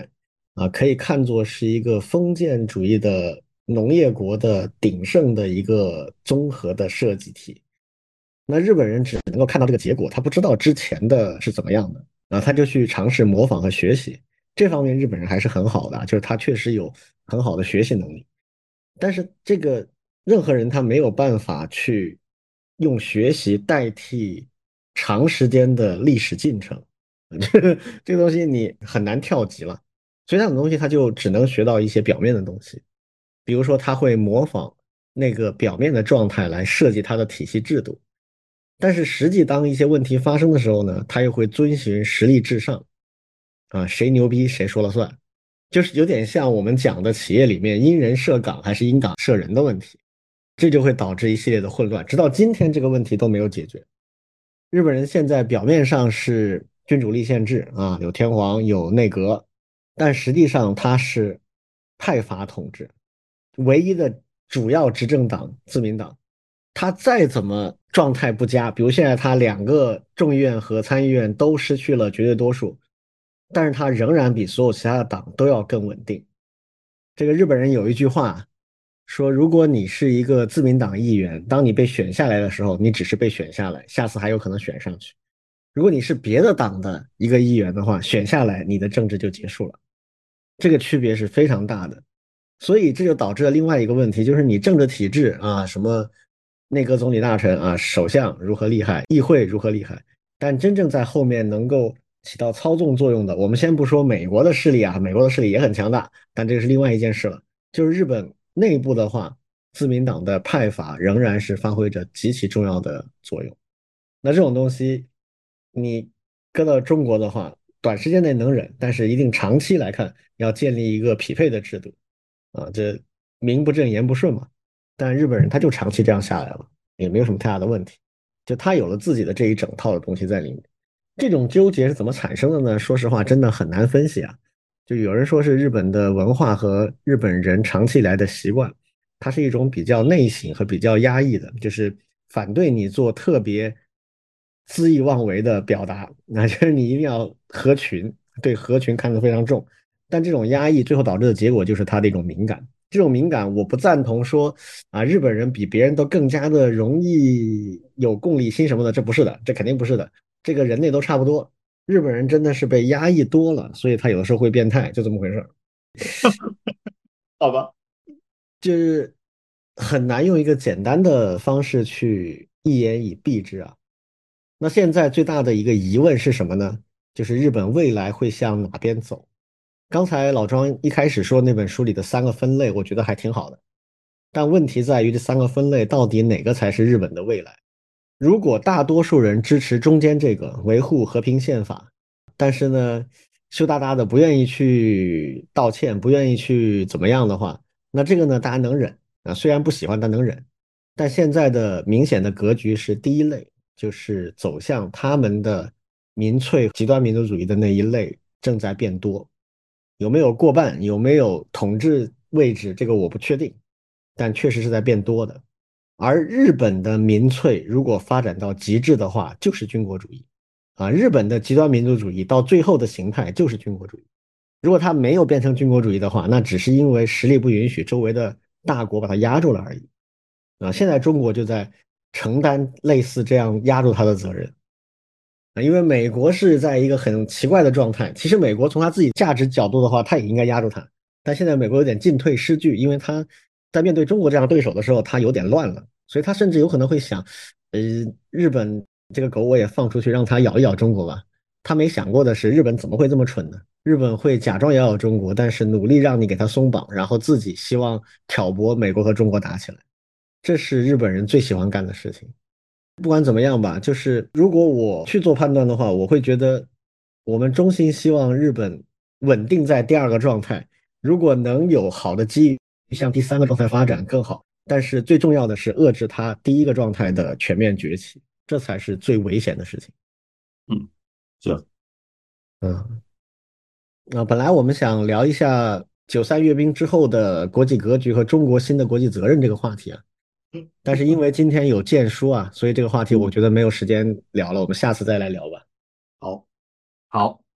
啊，可以看作是一个封建主义的农业国的鼎盛的一个综合的设计体。那日本人只能够看到这个结果，他不知道之前的是怎么样的，啊，他就去尝试模仿和学习。这方面日本人还是很好的啊，就是他确实有很好的学习能力。但是这个任何人他没有办法去用学习代替长时间的历史进程，这个这个东西你很难跳级了。所以这种东西他就只能学到一些表面的东西，比如说他会模仿那个表面的状态来设计他的体系制度。但是实际当一些问题发生的时候呢，他又会遵循实力至上，啊，谁牛逼谁说了算，就是有点像我们讲的企业里面因人设岗还是因岗设人的问题，这就会导致一系列的混乱，直到今天这个问题都没有解决。日本人现在表面上是君主立宪制啊，有天皇有内阁，但实际上它是派阀统治，唯一的主要执政党自民党，他再怎么状态不佳，比如现在他两个众议院和参议院都失去了绝对多数，但是他仍然比所有其他的党都要更稳定。这个日本人有一句话说，如果你是一个自民党议员，当你被选下来的时候，你只是被选下来，下次还有可能选上去。如果你是别的党的一个议员的话，选下来，你的政治就结束了。这个区别是非常大的。所以这就导致了另外一个问题，就是你政治体制啊，什么内阁总理大臣啊，首相如何厉害，议会如何厉害，但真正在后面能够起到操纵作用的，我们先不说美国的势力啊，美国的势力也很强大，但这个是另外一件事了。就是日本内部的话，自民党的派阀仍然是发挥着极其重要的作用。那这种东西，你搁到中国的话，短时间内能忍，但是一定长期来看，要建立一个匹配的制度。啊，这名不正言不顺嘛。但日本人他就长期这样下来了，也没有什么太大的问题，就他有了自己的这一整套的东西在里面。这种纠结是怎么产生的呢？说实话，真的很难分析啊。就有人说是日本的文化和日本人长期以来的习惯，它是一种比较内省和比较压抑的，就是反对你做特别恣意妄为的表达，那就是你一定要合群，对合群看得非常重。但这种压抑最后导致的结果就是他的一种敏感。这种敏感，我不赞同说啊，日本人比别人都更加的容易有共理心什么的，这不是的，这肯定不是的。这个人类都差不多，日本人真的是被压抑多了，所以他有的时候会变态，就这么回事。 好吧。 就是很难用一个简单的方式去一言以蔽之啊。那现在最大的一个疑问是什么呢？就是日本未来会向哪边走？刚才老庄一开始说那本书里的三个分类，我觉得还挺好的。但问题在于这三个分类到底哪个才是日本的未来？如果大多数人支持中间这个维护和平宪法，但是呢，羞答答的不愿意去道歉，不愿意去怎么样的话，那这个呢，大家能忍啊，虽然不喜欢，但能忍。但现在的明显的格局是第一类，就是走向他们的民粹极端民族主义的那一类正在变多。有没有过半，有没有统治位置，这个我不确定，但确实是在变多的。而日本的民粹如果发展到极致的话，就是军国主义啊。日本的极端民族主义到最后的形态就是军国主义。如果它没有变成军国主义的话，那只是因为实力不允许，周围的大国把它压住了而已啊。现在中国就在承担类似这样压住它的责任。啊，因为美国是在一个很奇怪的状态。其实美国从他自己价值角度的话，他也应该压住他。但现在美国有点进退失据，因为他在面对中国这样对手的时候，他有点乱了，所以他甚至有可能会想，呃，日本这个狗我也放出去，让它咬一咬中国吧。他没想过的是，日本怎么会这么蠢呢？日本会假装咬咬中国，但是努力让你给他松绑，然后自己希望挑拨美国和中国打起来。这是日本人最喜欢干的事情。不管怎么样吧，就是如果我去做判断的话，我会觉得我们衷心希望日本稳定在第二个状态，如果能有好的机遇向第三个状态发展更好。但是最重要的是遏制它第一个状态的全面崛起，这才是最危险的事情。 嗯，是。 嗯，那本来我们想聊一下九三阅兵之后的国际格局和中国新的国际责任这个话题啊。但是因为今天有荐书啊，所以这个话题我嗯， 觉得没有时间聊了，我们下次再来聊吧。 好。 好。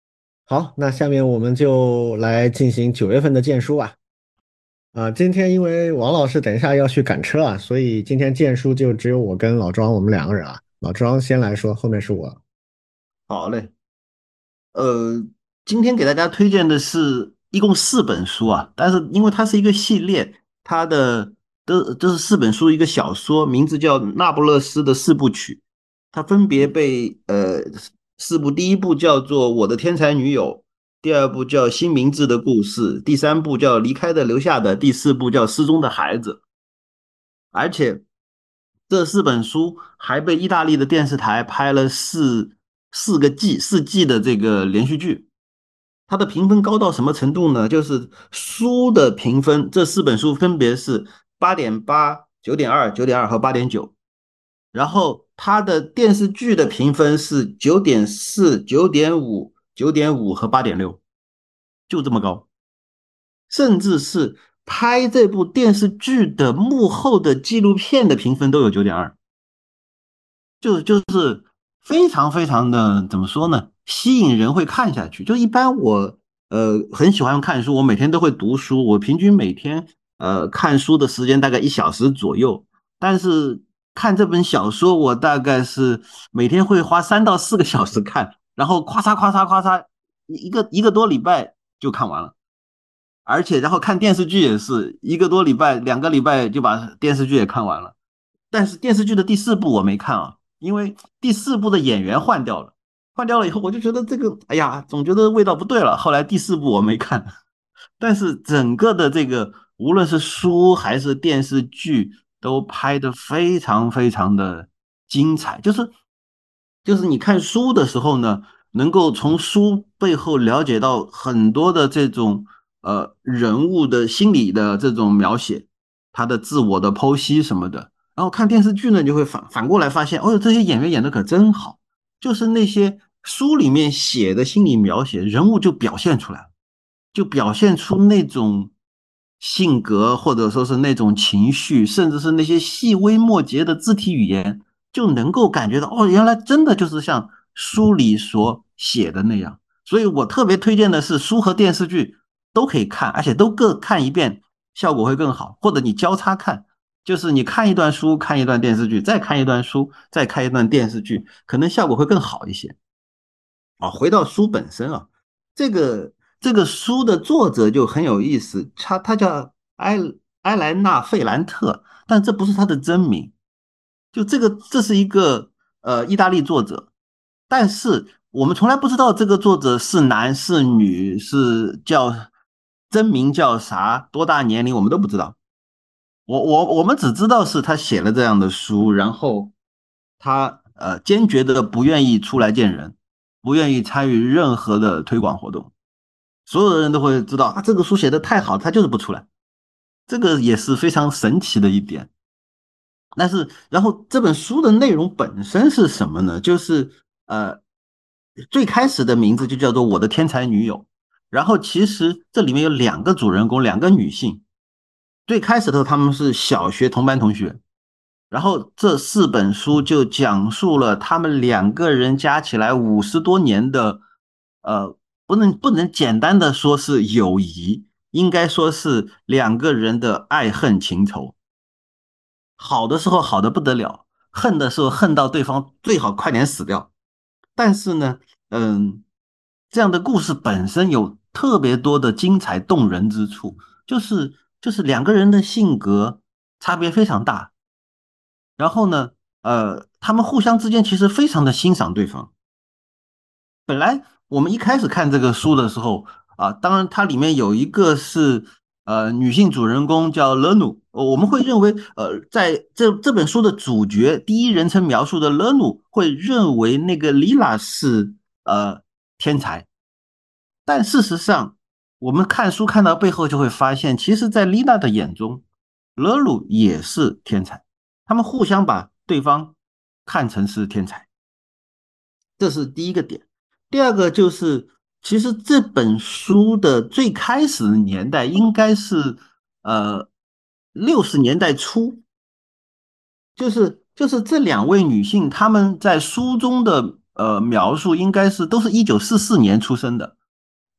好，那下面我们就来进行九月份的荐书吧。啊、今天因为王老师等一下要去赶车啊，所以今天荐书就只有我跟老庄我们两个人啊。老庄先来说，后面是我。 好嘞。呃，今天给大家推荐的是一共四本书啊，但是因为它是一个系列，它的都都是四本书一个小说，名字叫《那不勒斯的四部曲》，它分别被呃四部，第一部叫做《我的天才女友》，第二部叫《新明智的故事》，第三部叫《离开的留下的》，第四部叫《失踪的孩子》。而且这四本书还被意大利的电视台拍了四四个季四季的这个连续剧。它的评分高到什么程度呢？就是书的评分，这四本书分别是八点八、九点二、九点二和八点九，然后它的电视剧的评分是九点四、九点五、九点五和八点六，就这么高。甚至是拍这部电视剧的幕后的纪录片的评分都有九点二。就就是非常非常的怎么说呢，吸引人会看下去。就一般我呃很喜欢看书，我每天都会读书，我平均每天呃看书的时间大概一小时左右。但是看这本小说，我大概是每天会花三到四个小时看，然后咵嚓咵嚓咵嚓一个一个多礼拜就看完了。而且然后看电视剧也是一个多礼拜、两个礼拜就把电视剧也看完了。但是电视剧的第四部我没看啊，因为第四部的演员换掉了，换掉了以后我就觉得这个，哎呀，总觉得味道不对了。后来第四部我没看，但是整个的这个无论是书还是电视剧都拍得非常非常的精彩，就是就是你看书的时候呢，能够从书背后了解到很多的这种呃人物的心理的这种描写，他的自我的剖析什么的。然后看电视剧呢，你就会反反过来发现，哦哟，这些演员演的可真好，就是那些书里面写的心理描写，人物就表现出来了，就表现出那种性格，或者说是那种情绪，甚至是那些细微末节的肢体语言，就能够感觉到，哦，原来真的就是像书里所写的那样。所以我特别推荐的是书和电视剧都可以看，而且都各看一遍，效果会更好。或者你交叉看，就是你看一段书，看一段电视剧，再看一段书，再看一段电视剧，可能效果会更好一些。啊，回到书本身啊，这个这个书的作者就很有意思，他他叫埃埃莱纳费兰特，但这不是他的真名，就这个这是一个呃意大利作者，但是我们从来不知道这个作者是男是女，是叫真名叫啥，多大年龄我们都不知道。我我我们只知道是他写了这样的书，然后他呃坚决的不愿意出来见人，不愿意参与任何的推广活动。所有的人都会知道啊，这个书写的太好，他就是不出来。这个也是非常神奇的一点。但是，然后这本书的内容本身是什么呢？就是呃，最开始的名字就叫做《我的天才女友》，然后其实这里面有两个主人公，两个女性。最开始的时候他们是小学同班同学，然后这四本书就讲述了他们两个人加起来五十多年的，呃，不能不能简单的说是友谊，应该说是两个人的爱恨情仇。好的时候好的不得了，恨的时候恨到对方最好快点死掉。但是呢，嗯，这样的故事本身有特别多的精彩动人之处，就是就是两个人的性格差别非常大，然后呢，呃，他们互相之间其实非常的欣赏对方。本来我们一开始看这个书的时候啊，当然它里面有一个是呃女性主人公叫勒努，呃我们会认为呃在这这本书的主角第一人称描述的勒努会认为那个莉拉是呃天才，但事实上我们看书看到背后就会发现，其实在丽娜的眼中，勒鲁也是天才，他们互相把对方看成是天才。这是第一个点。第二个就是，其实这本书的最开始的年代应该是呃六十年代初，就是就是这两位女性，她们在书中的呃描述应该是都是一九四四年出生的。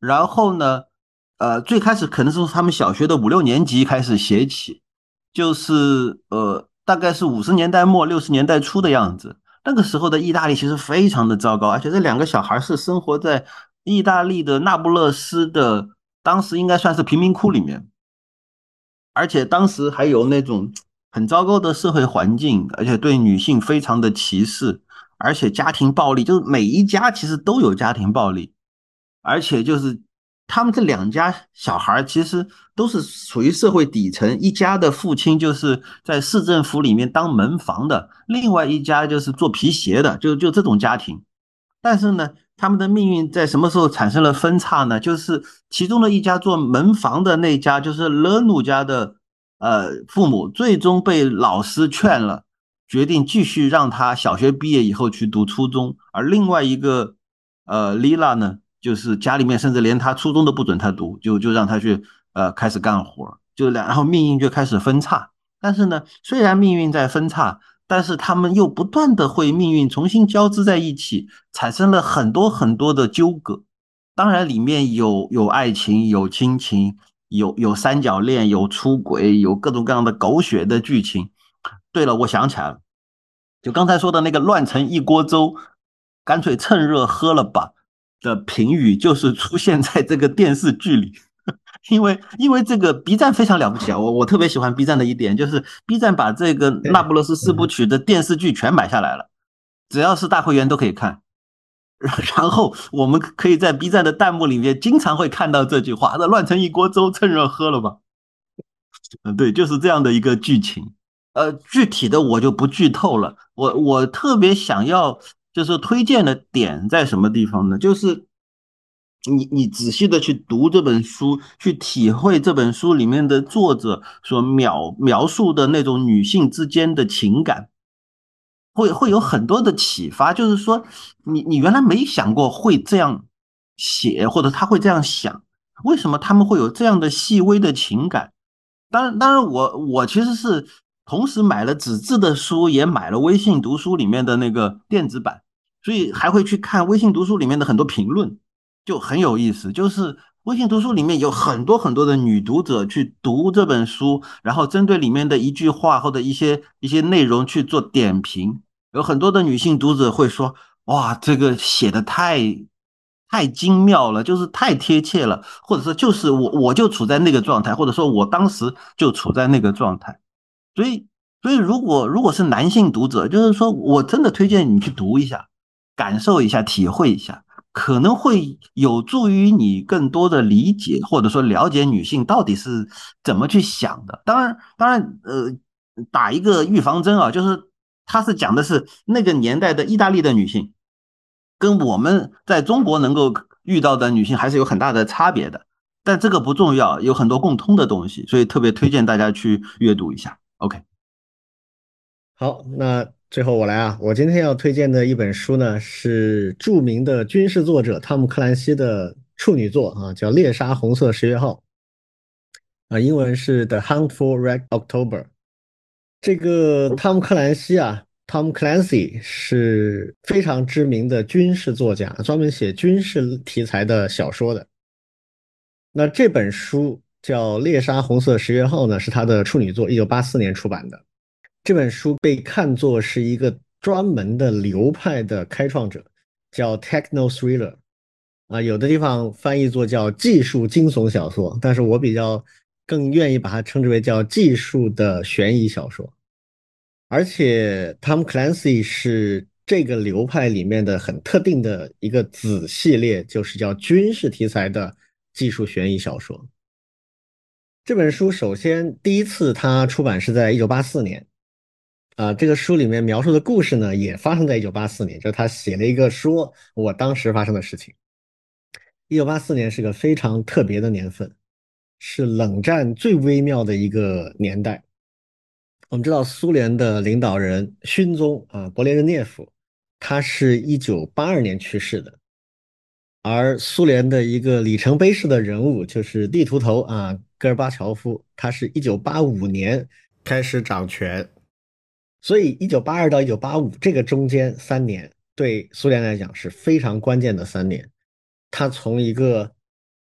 然后呢，呃，最开始可能是从他们小学的五六年级开始写起，就是呃，大概是五十年代末六十年代初的样子。那个时候的意大利其实非常的糟糕，而且这两个小孩是生活在意大利的那不勒斯的，当时应该算是贫民窟里面。而且当时还有那种很糟糕的社会环境，而且对女性非常的歧视，而且家庭暴力，就是每一家其实都有家庭暴力，而且就是他们这两家小孩其实都是属于社会底层，一家的父亲就是在市政府里面当门房的，另外一家就是做皮鞋的，就就这种家庭。但是呢，他们的命运在什么时候产生了分叉呢？就是其中的一家做门房的那家，就是勒努家的呃父母，最终被老师劝了，决定继续让他小学毕业以后去读初中，而另外一个呃丽拉呢，就是家里面甚至连他初中都不准他读，就就让他去呃开始干活，就然后命运就开始分叉。但是呢，虽然命运在分叉，但是他们又不断的会命运重新交织在一起，产生了很多很多的纠葛。当然，里面有有爱情，有亲情，有有三角恋，有出轨，有各种各样的狗血的剧情。对了，我想起来了，就刚才说的那个乱成一锅粥，干脆趁热喝了吧的评语，就是出现在这个电视剧里。因为因为这个 B 站非常了不起啊，我我特别喜欢 B 站的一点就是 B 站把这个那不勒斯四部嗯， 曲的电视剧全买下来了，只要是大会员都可以看。然后我们可以在 B 站的弹幕里面经常会看到这句话：“那乱成一锅粥，趁热喝了吧。”嗯，对，就是这样的一个剧情。呃，具体的我就不剧透了。我我特别想要就是推荐的点在什么地方呢？就是你你仔细的去读这本书，去体会这本书里面的作者所描描述的那种女性之间的情感，会会有很多的启发。就是说，你你原来没想过会这样写，或者他会这样想，为什么他们会有这样的细微的情感？当然，当然我，我其实是同时买了纸质的书，也买了微信读书里面的那个电子版，所以还会去看微信读书里面的很多评论，就很有意思。就是微信读书里面有很多很多的女读者去读这本书，然后针对里面的一句话或者一些一些内容去做点评。有很多的女性读者会说：“哇，这个写的太太精妙了，就是太贴切了，或者说就是我我就处在那个状态，或者说我当时就处在那个状态。”所以，所以如果如果是男性读者，就是说我真的推荐你去读一下，感受一下，体会一下，可能会有助于你更多的理解，或者说了解女性到底是怎么去想的。当然，当然，呃，打一个预防针啊，就是他是讲的是那个年代的意大利的女性，跟我们在中国能够遇到的女性还是有很大的差别的。但这个不重要，有很多共通的东西，所以特别推荐大家去阅读一下。OK。 好，那最后我来啊，我今天要推荐的一本书呢是著名的军事作者汤姆克兰西的处女作啊，叫《猎杀红色十月号》啊，英文是《The Hunt for Red October》。这个汤姆克兰西啊，Tom Clancy 是非常知名的军事作家，专门写军事题材的小说的。那这本书叫《猎杀红色十月号》呢，是他的处女作，一九八四年出版的。这本书被看作是一个专门的流派的开创者，叫 Techno Thriller 啊，有的地方翻译作叫技术惊悚小说，但是我比较更愿意把它称之为叫技术的悬疑小说。而且 Tom Clancy 是这个流派里面的很特定的一个子系列，就是叫军事题材的技术悬疑小说。这本书首先第一次它出版是在一九八四年。啊、这个书里面描述的故事呢，也发生在一九八四年，就是他写了一个说我当时发生的事情。一九八四年是个非常特别的年份，是冷战最微妙的一个年代。我们知道苏联的领导人勋宗啊，勃列日涅夫，他是一九八二年去世的，而苏联的一个里程碑式的人物就是地图头啊，戈尔巴乔夫，他是一九八五年开始掌权。所以一九八二到一九八五这个中间三年，对苏联来讲是非常关键的三年。他从一个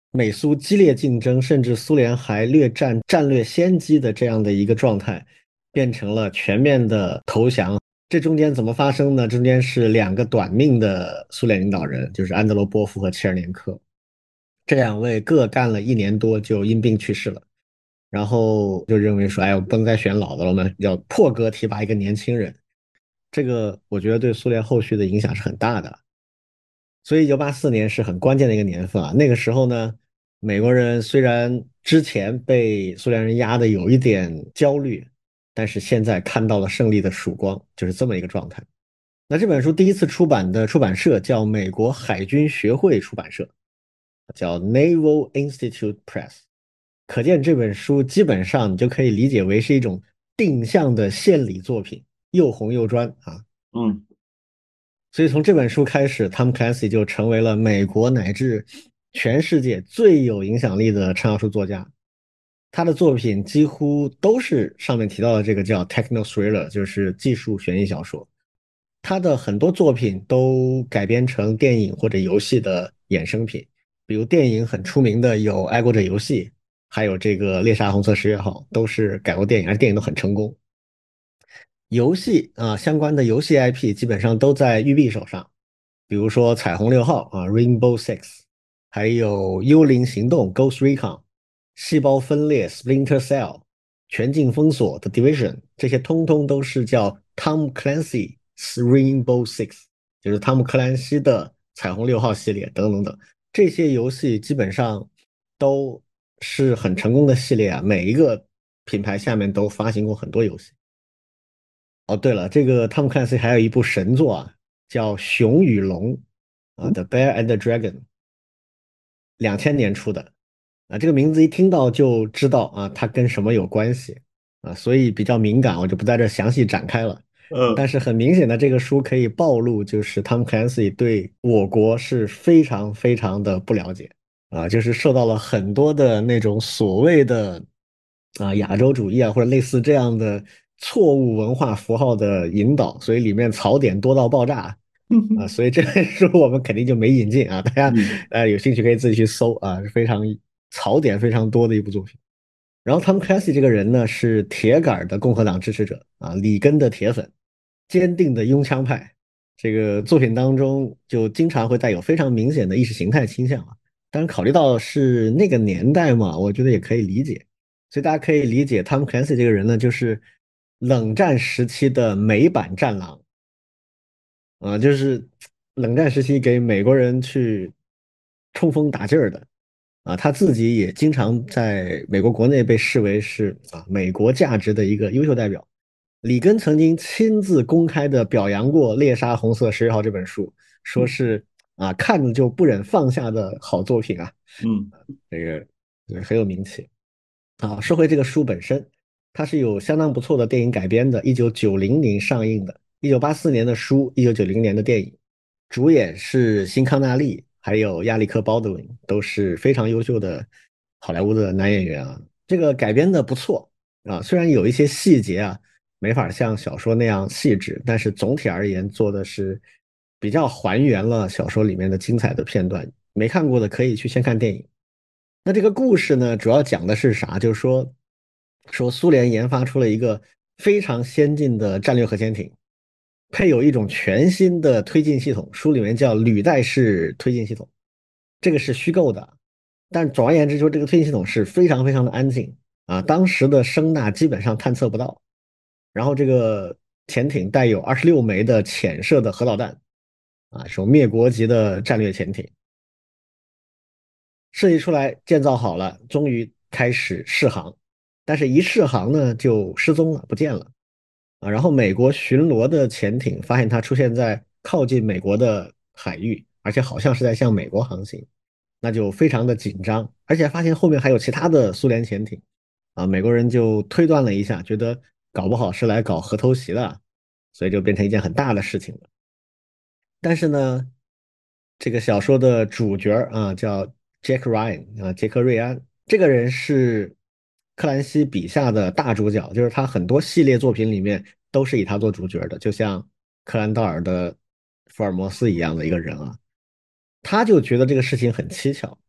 美苏激烈竞争，甚至苏联还略占战略先机的这样的一个状态，变成了全面的投降。这中间怎么发生呢？中间是两个短命的苏联领导人，就是安德罗波夫和切尔年科，这两位各干了一年多就因病去世了。然后就认为说，哎，我不能再选老的了，我们要破格提拔一个年轻人。这个我觉得对苏联后续的影响是很大的。所以一九八四年是很关键的一个年份啊。那个时候呢，美国人虽然之前被苏联人压得有一点焦虑，但是现在看到了胜利的曙光，就是这么一个状态。那这本书第一次出版的出版社叫美国海军学会出版社，叫 Naval Institute Press。可见这本书基本上你就可以理解为是一种定向的献礼作品，又红又专啊。 嗯所以从这本书开始，Tom Clancy 就成为了美国乃至全世界最有影响力的畅销书作家。他的作品几乎都是上面提到的这个叫 techno thriller，就是技术悬疑小说。他的很多作品都改编成电影或者游戏的衍生品，比如电影很出名的有《爱国者游戏》，还有这个《猎杀红色十月号》，都是改过电影，而且电影都很成功。游戏啊，相关的游戏 I P 基本上都在育碧手上，比如说彩虹六号啊 （Rainbow Six），还有幽灵行动 （Ghost Recon）、细胞分裂 （Splinter Cell）、全境封锁 （The Division），这些通通都是叫 Tom Clancy's Rainbow Six，就是汤姆克兰西的彩虹六号系列等等等等。这些游戏基本上都是很成功的系列啊，每一个品牌下面都发行过很多游戏。哦，对了，这个汤姆克兰西还有一部神作啊，叫《熊与龙》啊， 嗯 《The Bear and the Dragon》，两千年出的啊，这个名字一听到就知道啊，它跟什么有关系啊，所以比较敏感，我就不在这详细展开了。但呃是很明显的，这个书可以暴露，就是汤姆克兰西对我国是非常非常的不了解啊，就是受到了很多的那种所谓的啊亚洲主义啊，或者类似这样的错误文化符号的引导，所以里面槽点多到爆炸啊，所以这本书我们肯定就没引进啊，大家嗯呃有兴趣可以自己去搜啊，是非常槽点非常多的一部作品。然后 Tom Clancy 这个人呢，是铁杆的共和党支持者啊，里根的铁粉，坚定的拥枪派。这个作品当中就经常会带有非常明显的意识形态倾向啊。当然，考虑到是那个年代嘛，我觉得也可以理解。所以大家可以理解 Tom Clancy 这个人呢，就是冷战时期的美版战狼啊，就是冷战时期给美国人去冲锋打劲儿的。啊，他自己也经常在美国国内被视为是啊美国价值的一个优秀代表。里根曾经亲自公开的表扬过《猎杀红色十月号》这本书，说是啊看着就不忍放下的好作品啊， 嗯这个这个很有名气。啊，说回这个书本身，它是有相当不错的电影改编的，一九九零年上映的，一九八四年的书，一九九零年的电影，主演是辛康纳利，还有亚历克·鲍德温，都是非常优秀的好莱坞的男演员啊。这个改编的不错啊，虽然有一些细节啊没法像小说那样细致，但是总体而言做的是比较还原了小说里面的精彩的片段。没看过的可以去先看电影。那这个故事呢，主要讲的是啥？就是说，说苏联研发出了一个非常先进的战略核潜艇，配有一种全新的推进系统，书里面叫履带式推进系统，这个是虚构的。但总而言之，说这个推进系统是非常非常的安静啊，当时的声呐基本上探测不到。然后这个潜艇带有二十六枚的潜射的核导弹啊，是种灭国级的战略潜艇。设计出来，建造好了，终于开始试航，但是一试航呢就失踪了，不见了啊。然后美国巡逻的潜艇发现它出现在靠近美国的海域，而且好像是在向美国航行，那就非常的紧张，而且发现后面还有其他的苏联潜艇啊，美国人就推断了一下，觉得搞不好是来搞核偷袭的，所以就变成一件很大的事情了。但是呢，这个小说的主角啊，叫 Jack Ryan 啊，杰克瑞安，这个人是克兰西笔下的大主角，就是他很多系列作品里面都是以他做主角的，就像克兰道尔的福尔摩斯一样的一个人啊。他就觉得这个事情很蹊跷，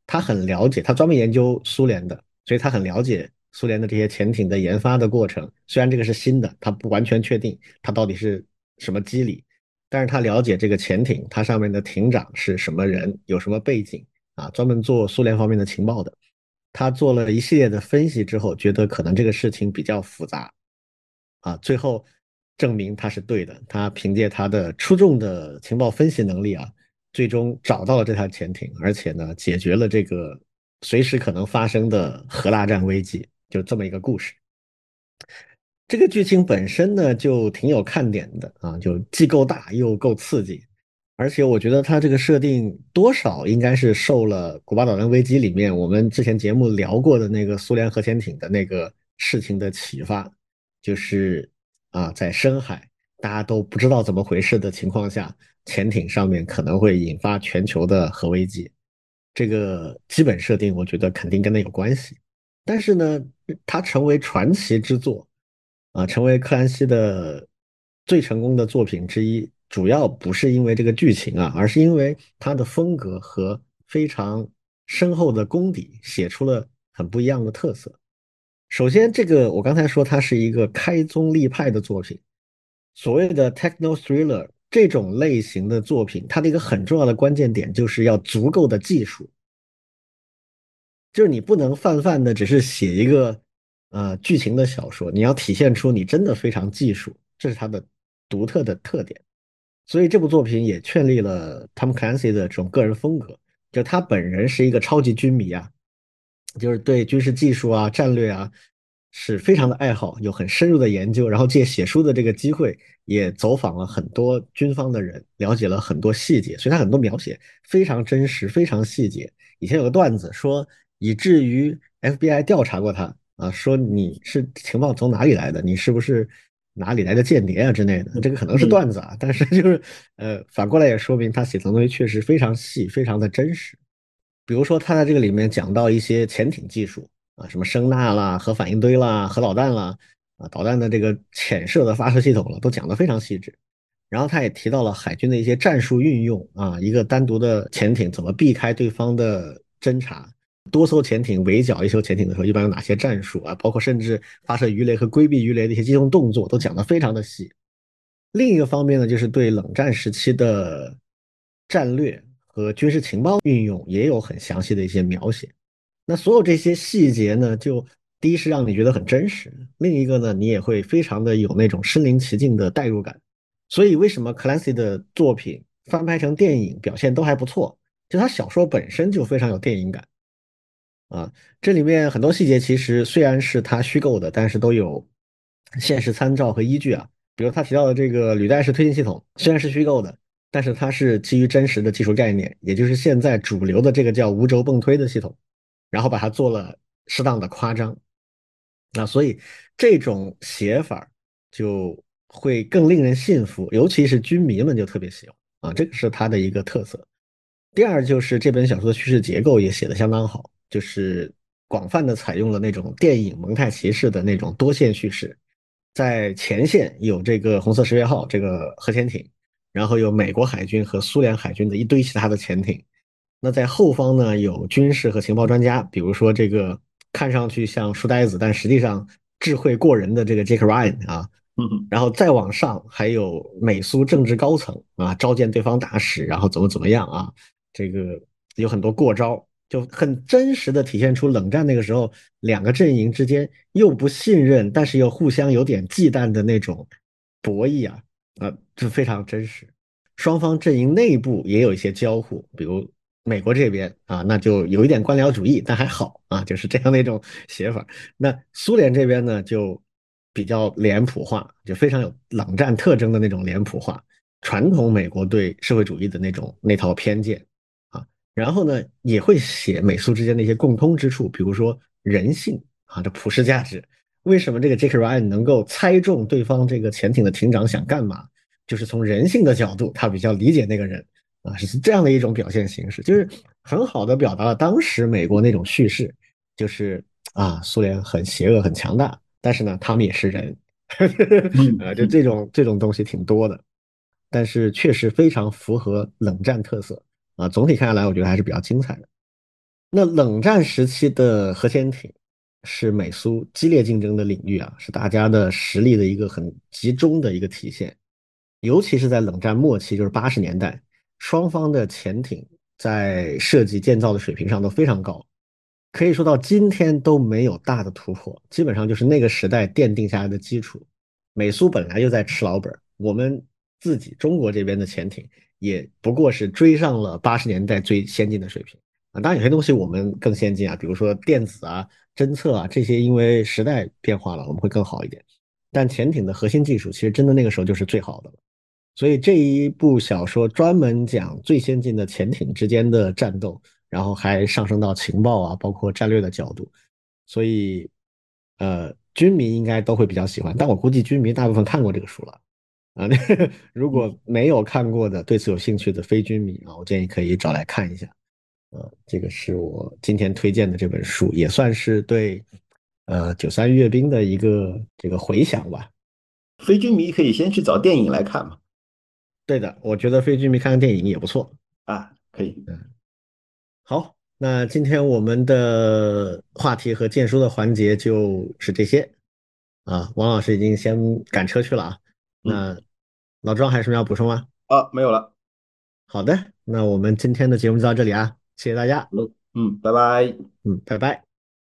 他很了解，他专门研究苏联的，所以他很了解苏联的这些潜艇的研发的过程。虽然这个是新的，他不完全确定它到底是什么机理，但是他了解这个潜艇，它上面的艇长是什么人，有什么背景啊，专门做苏联方面的情报的。他做了一系列的分析之后，觉得可能这个事情比较复杂啊，最后证明他是对的。他凭借他的出众的情报分析能力啊，最终找到了这台潜艇，而且呢，解决了这个随时可能发生的核大战危机，就这么一个故事。这个剧情本身呢，就挺有看点的啊，就既够大又够刺激，而且我觉得它这个设定多少应该是受了古巴导弹危机里面我们之前节目聊过的那个苏联核潜艇的那个事情的启发，就是啊，在深海大家都不知道怎么回事的情况下，潜艇上面可能会引发全球的核危机，这个基本设定我觉得肯定跟它有关系。但是呢，它成为传奇之作。啊，成为克兰西的最成功的作品之一，主要不是因为这个剧情啊，而是因为他的风格和非常深厚的功底，写出了很不一样的特色。首先，这个我刚才说它是一个开宗立派的作品，所谓的 techno thriller 这种类型的作品，它的一个很重要的关键点就是要足够的技术。就是你不能泛泛的只是写一个呃剧情的小说，你要体现出你真的非常技术，这是它的独特的特点。所以这部作品也确立了 Tom Clancy 的这种个人风格，就他本人是一个超级军迷啊，就是对军事技术啊、战略啊是非常的爱好，有很深入的研究，然后借写书的这个机会，也走访了很多军方的人，了解了很多细节，所以他很多描写非常真实、非常细节。以前有个段子说，以至于 F B I 调查过他啊，说你是情报从哪里来的？你是不是哪里来的间谍啊之类的？这个可能是段子啊，但是就是呃，反过来也说明他写的东西确实非常细，非常的真实。比如说他在这个里面讲到一些潜艇技术啊，什么声呐啦、核反应堆啦、核导弹啦啊，导弹的这个潜射的发射系统了，都讲得非常细致。然后他也提到了海军的一些战术运用啊，一个单独的潜艇怎么避开对方的侦察，多艘潜艇围剿一艘潜艇的时候，一般有哪些战术啊？包括甚至发射鱼雷和规避鱼雷的一些机动动作，都讲得非常的细。另一个方面呢，就是对冷战时期的战略和军事情报运用也有很详细的一些描写。那所有这些细节呢，就第一是让你觉得很真实，另一个呢，你也会非常的有那种身临其境的代入感。所以为什么 Clancy 的作品翻拍成电影表现都还不错？就他小说本身就非常有电影感啊。这里面很多细节其实虽然是他虚构的，但是都有现实参照和依据啊。比如他提到的这个履带式推进系统，虽然是虚构的，但是它是基于真实的技术概念，也就是现在主流的这个叫无轴泵推的系统，然后把它做了适当的夸张。那所以这种写法就会更令人信服，尤其是军迷们就特别喜欢啊，这个是它的一个特色。第二就是这本小说的叙事结构也写得相当好，就是广泛的采用了那种电影蒙太奇式的那种多线叙事，在前线有这个红色十月号这个核潜艇，然后有美国海军和苏联海军的一堆其他的潜艇，那在后方呢有军事和情报专家，比如说这个看上去像书呆子，但实际上智慧过人的这个 Jake Ryan 啊， 嗯然后再往上还有美苏政治高层啊，召见对方大使，然后怎么怎么样啊，这个有很多过招，就很真实的体现出冷战那个时候两个阵营之间又不信任，但是又互相有点忌惮的那种博弈啊，啊，这非常真实。双方阵营内部也有一些交互，比如美国这边啊，那就有一点官僚主义，但还好啊，就是这样的一种写法。那苏联这边呢，就比较脸谱化，就非常有冷战特征的那种脸谱化，传统美国对社会主义的那种那套偏见啊。然后呢，也会写美苏之间的一些共通之处，比如说人性啊，这普世价值。为什么这个 Jake Ryan 能够猜中对方这个潜艇的艇长想干嘛？就是从人性的角度，他比较理解那个人啊，是这样的一种表现形式，就是很好的表达了当时美国那种叙事，就是啊，苏联很邪恶、很强大，但是呢，他们也是人， 嗯呃，就这种这种东西挺多的，但是确实非常符合冷战特色啊。总体看下来，我觉得还是比较精彩的。 那冷战时期的核潜艇是美苏激烈竞争的领域啊，是大家的实力的一个很集中的一个体现。尤其是在冷战末期，就是八十年代，双方的潜艇在设计建造的水平上都非常高，可以说到今天都没有大的突破，基本上就是那个时代奠定下来的基础。美苏本来就在吃老本，我们自己中国这边的潜艇也不过是追上了八十年代最先进的水平啊。当然有些东西我们更先进啊，比如说电子啊、侦测啊这些，因为时代变化了，我们会更好一点。但潜艇的核心技术其实真的那个时候就是最好的了。所以这一部小说专门讲最先进的潜艇之间的战斗，然后还上升到情报啊，包括战略的角度。所以，呃，军迷应该都会比较喜欢，但我估计军迷大部分看过这个书了啊。那如果嗯没有看过的，对此有兴趣的非军迷啊，我建议可以找来看一下。呃，这个是我今天推荐的这本书，也算是对呃九三阅兵的一个这个回想吧。 非军迷可以先去找电影来看嘛。 对的，我觉得非军迷看看电影也不错。 啊，可以。 嗯，好，那今天我们的话题和荐书的环节就是这些啊。王老师已经先赶车去了啊。 嗯。 那老庄还有什么要补充吗？ 啊，没有了。 好的，那我们今天的节目就到这里啊，谢谢大家。 好了。嗯，拜拜。 嗯，拜拜。